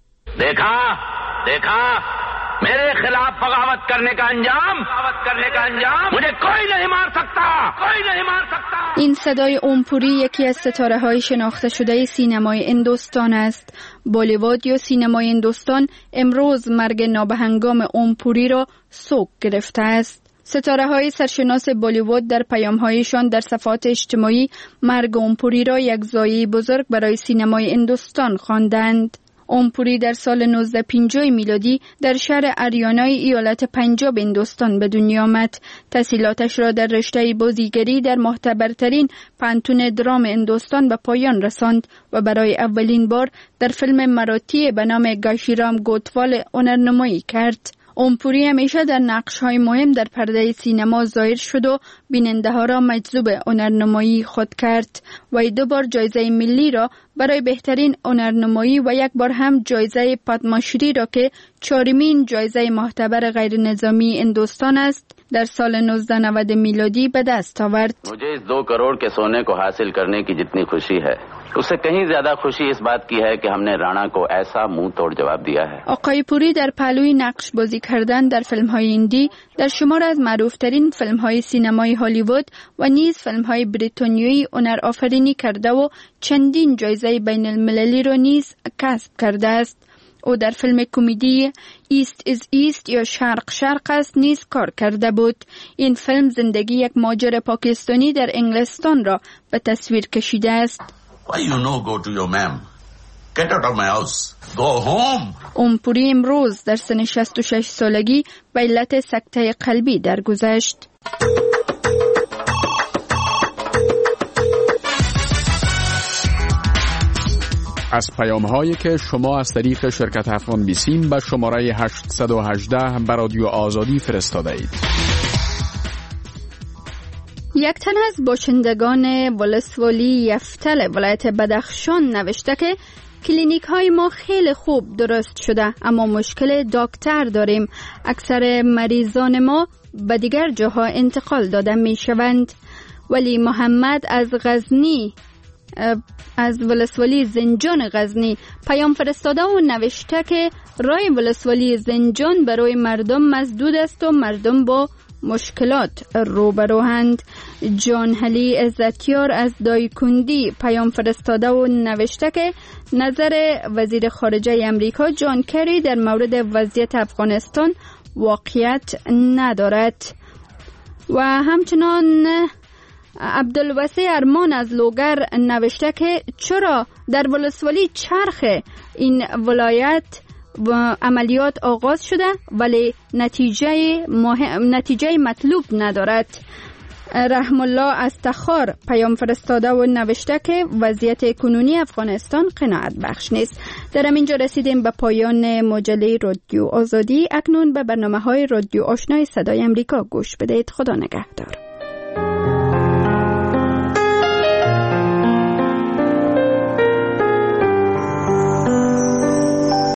Speaker 13: دیکھا دیکھا میرے خلاف بغاوت کرنے کا انجام بغاوت کرنے کا انجام مجھے کوئی نہیں مار سکتا کوئی نہیں مار سکتا.
Speaker 7: این صدای اوم پوری یکی از ستاره های شناخته شده سینمای هندوستان است. بالیوود یا سینمای هندوستان امروز مرگ نابهنگام اوم پوری را سوگ گرفته است. ستاره های سرشناس بالیوود در پیام هایشان در صفحات اجتماعی مرگ اوم پوری را یک ضایعه بزرگ برای سینمای هندوستان خواندند. اوم پوری در سال نوزده پنجاه میلادی در شهر اریانای ایالت پنجاب هندوستان به دنیا آمد. تحصیلاتش را در رشته بازیگری در معتبرترین پانتون درام هندوستان به پایان رساند و برای اولین بار در فیلم مراتی به نام گاشیرام گوتوال هنرنمایی کرد. اوم پوری همیشه در نقش‌های مهم در پرده سینما ظاهر شد و بیننده‌ها را مجذوب هنرنمایی خود کرد و دو بار جایزه ملی را برای بهترین هنرنمایی و یک بار هم جایزه پادماشری را که چهارمین جایزه معتبر غیر نظامی هندوستان است در سال نوزده نود میلادی به دست آورد.
Speaker 13: मुझे इस दो करोड़ के सोने को हासिल करने की जितनी खुशी है उससे कहीं ज्यादा खुशी इस बात की है कि हमने राणा को ऐसा मुंह तोड़ जवाब दिया है.
Speaker 7: آقای پوری در پهلوی نقش بازی کردن در فیلم‌های هندی در شمار از معروف‌ترین فیلم‌های سینمای هالیوود و نیز فیلم‌های بریتانیایی هنر آفرینی کرده و چندین جایزه بین المللی را نیز کسب کرده است. او در فیلم کمدی ایست از ایست یا شرق شرق است نیز کار کرده بود. این فیلم زندگی یک مهاجر پاکستانی در انگلستان را به تصویر کشیده است.
Speaker 13: Why you no go to your ma'am? Get out of my house. Go home.
Speaker 7: اوم پوری امروز در سن شصت و شش سالگی به علت سکته قلبی درگذشت.
Speaker 16: از پیام‌هایی که شما از طریق شرکت افغان بیسیم به شماره هشتصد و هجده به رادیو آزادی فرستاده اید.
Speaker 7: یک تن از باشندگان ولسوالی یفتل ولایت بدخشان نوشته که کلینیک های ما خیلی خوب درست شده اما مشکل دکتر داریم. اکثر مریضان ما به دیگر جاها انتقال داده می شوند. ولی محمد از غزنی از ولسوالی زنجان غزنی پیام فرستاده و نوشته که رای ولسوالی زنجان برای مردم مسدود است و مردم با مشکلات روبروند. جان هلی عزتیار از دایکندی پیام فرستاده و نوشته که نظر وزیر خارجه امریکا جان کری در مورد وضعیت افغانستان واقعیت ندارد. و همچنان عبدالوسیع ارمان از لوگر نوشته که چرا در ولسوالی چرخ این ولایت و عملیات آغاز شده ولی نتیجه مهم، نتیجه مطلوب ندارد. رحم الله از تخار پیام فرستاده و نوشته که وضعیت کنونی افغانستان قناعت بخش نیست. در همینجا رسیدیم به پایان مجله رادیو آزادی. اکنون به برنامه های رادیو آشنای صدای امریکا گوش بدهید. خدا نگهدار.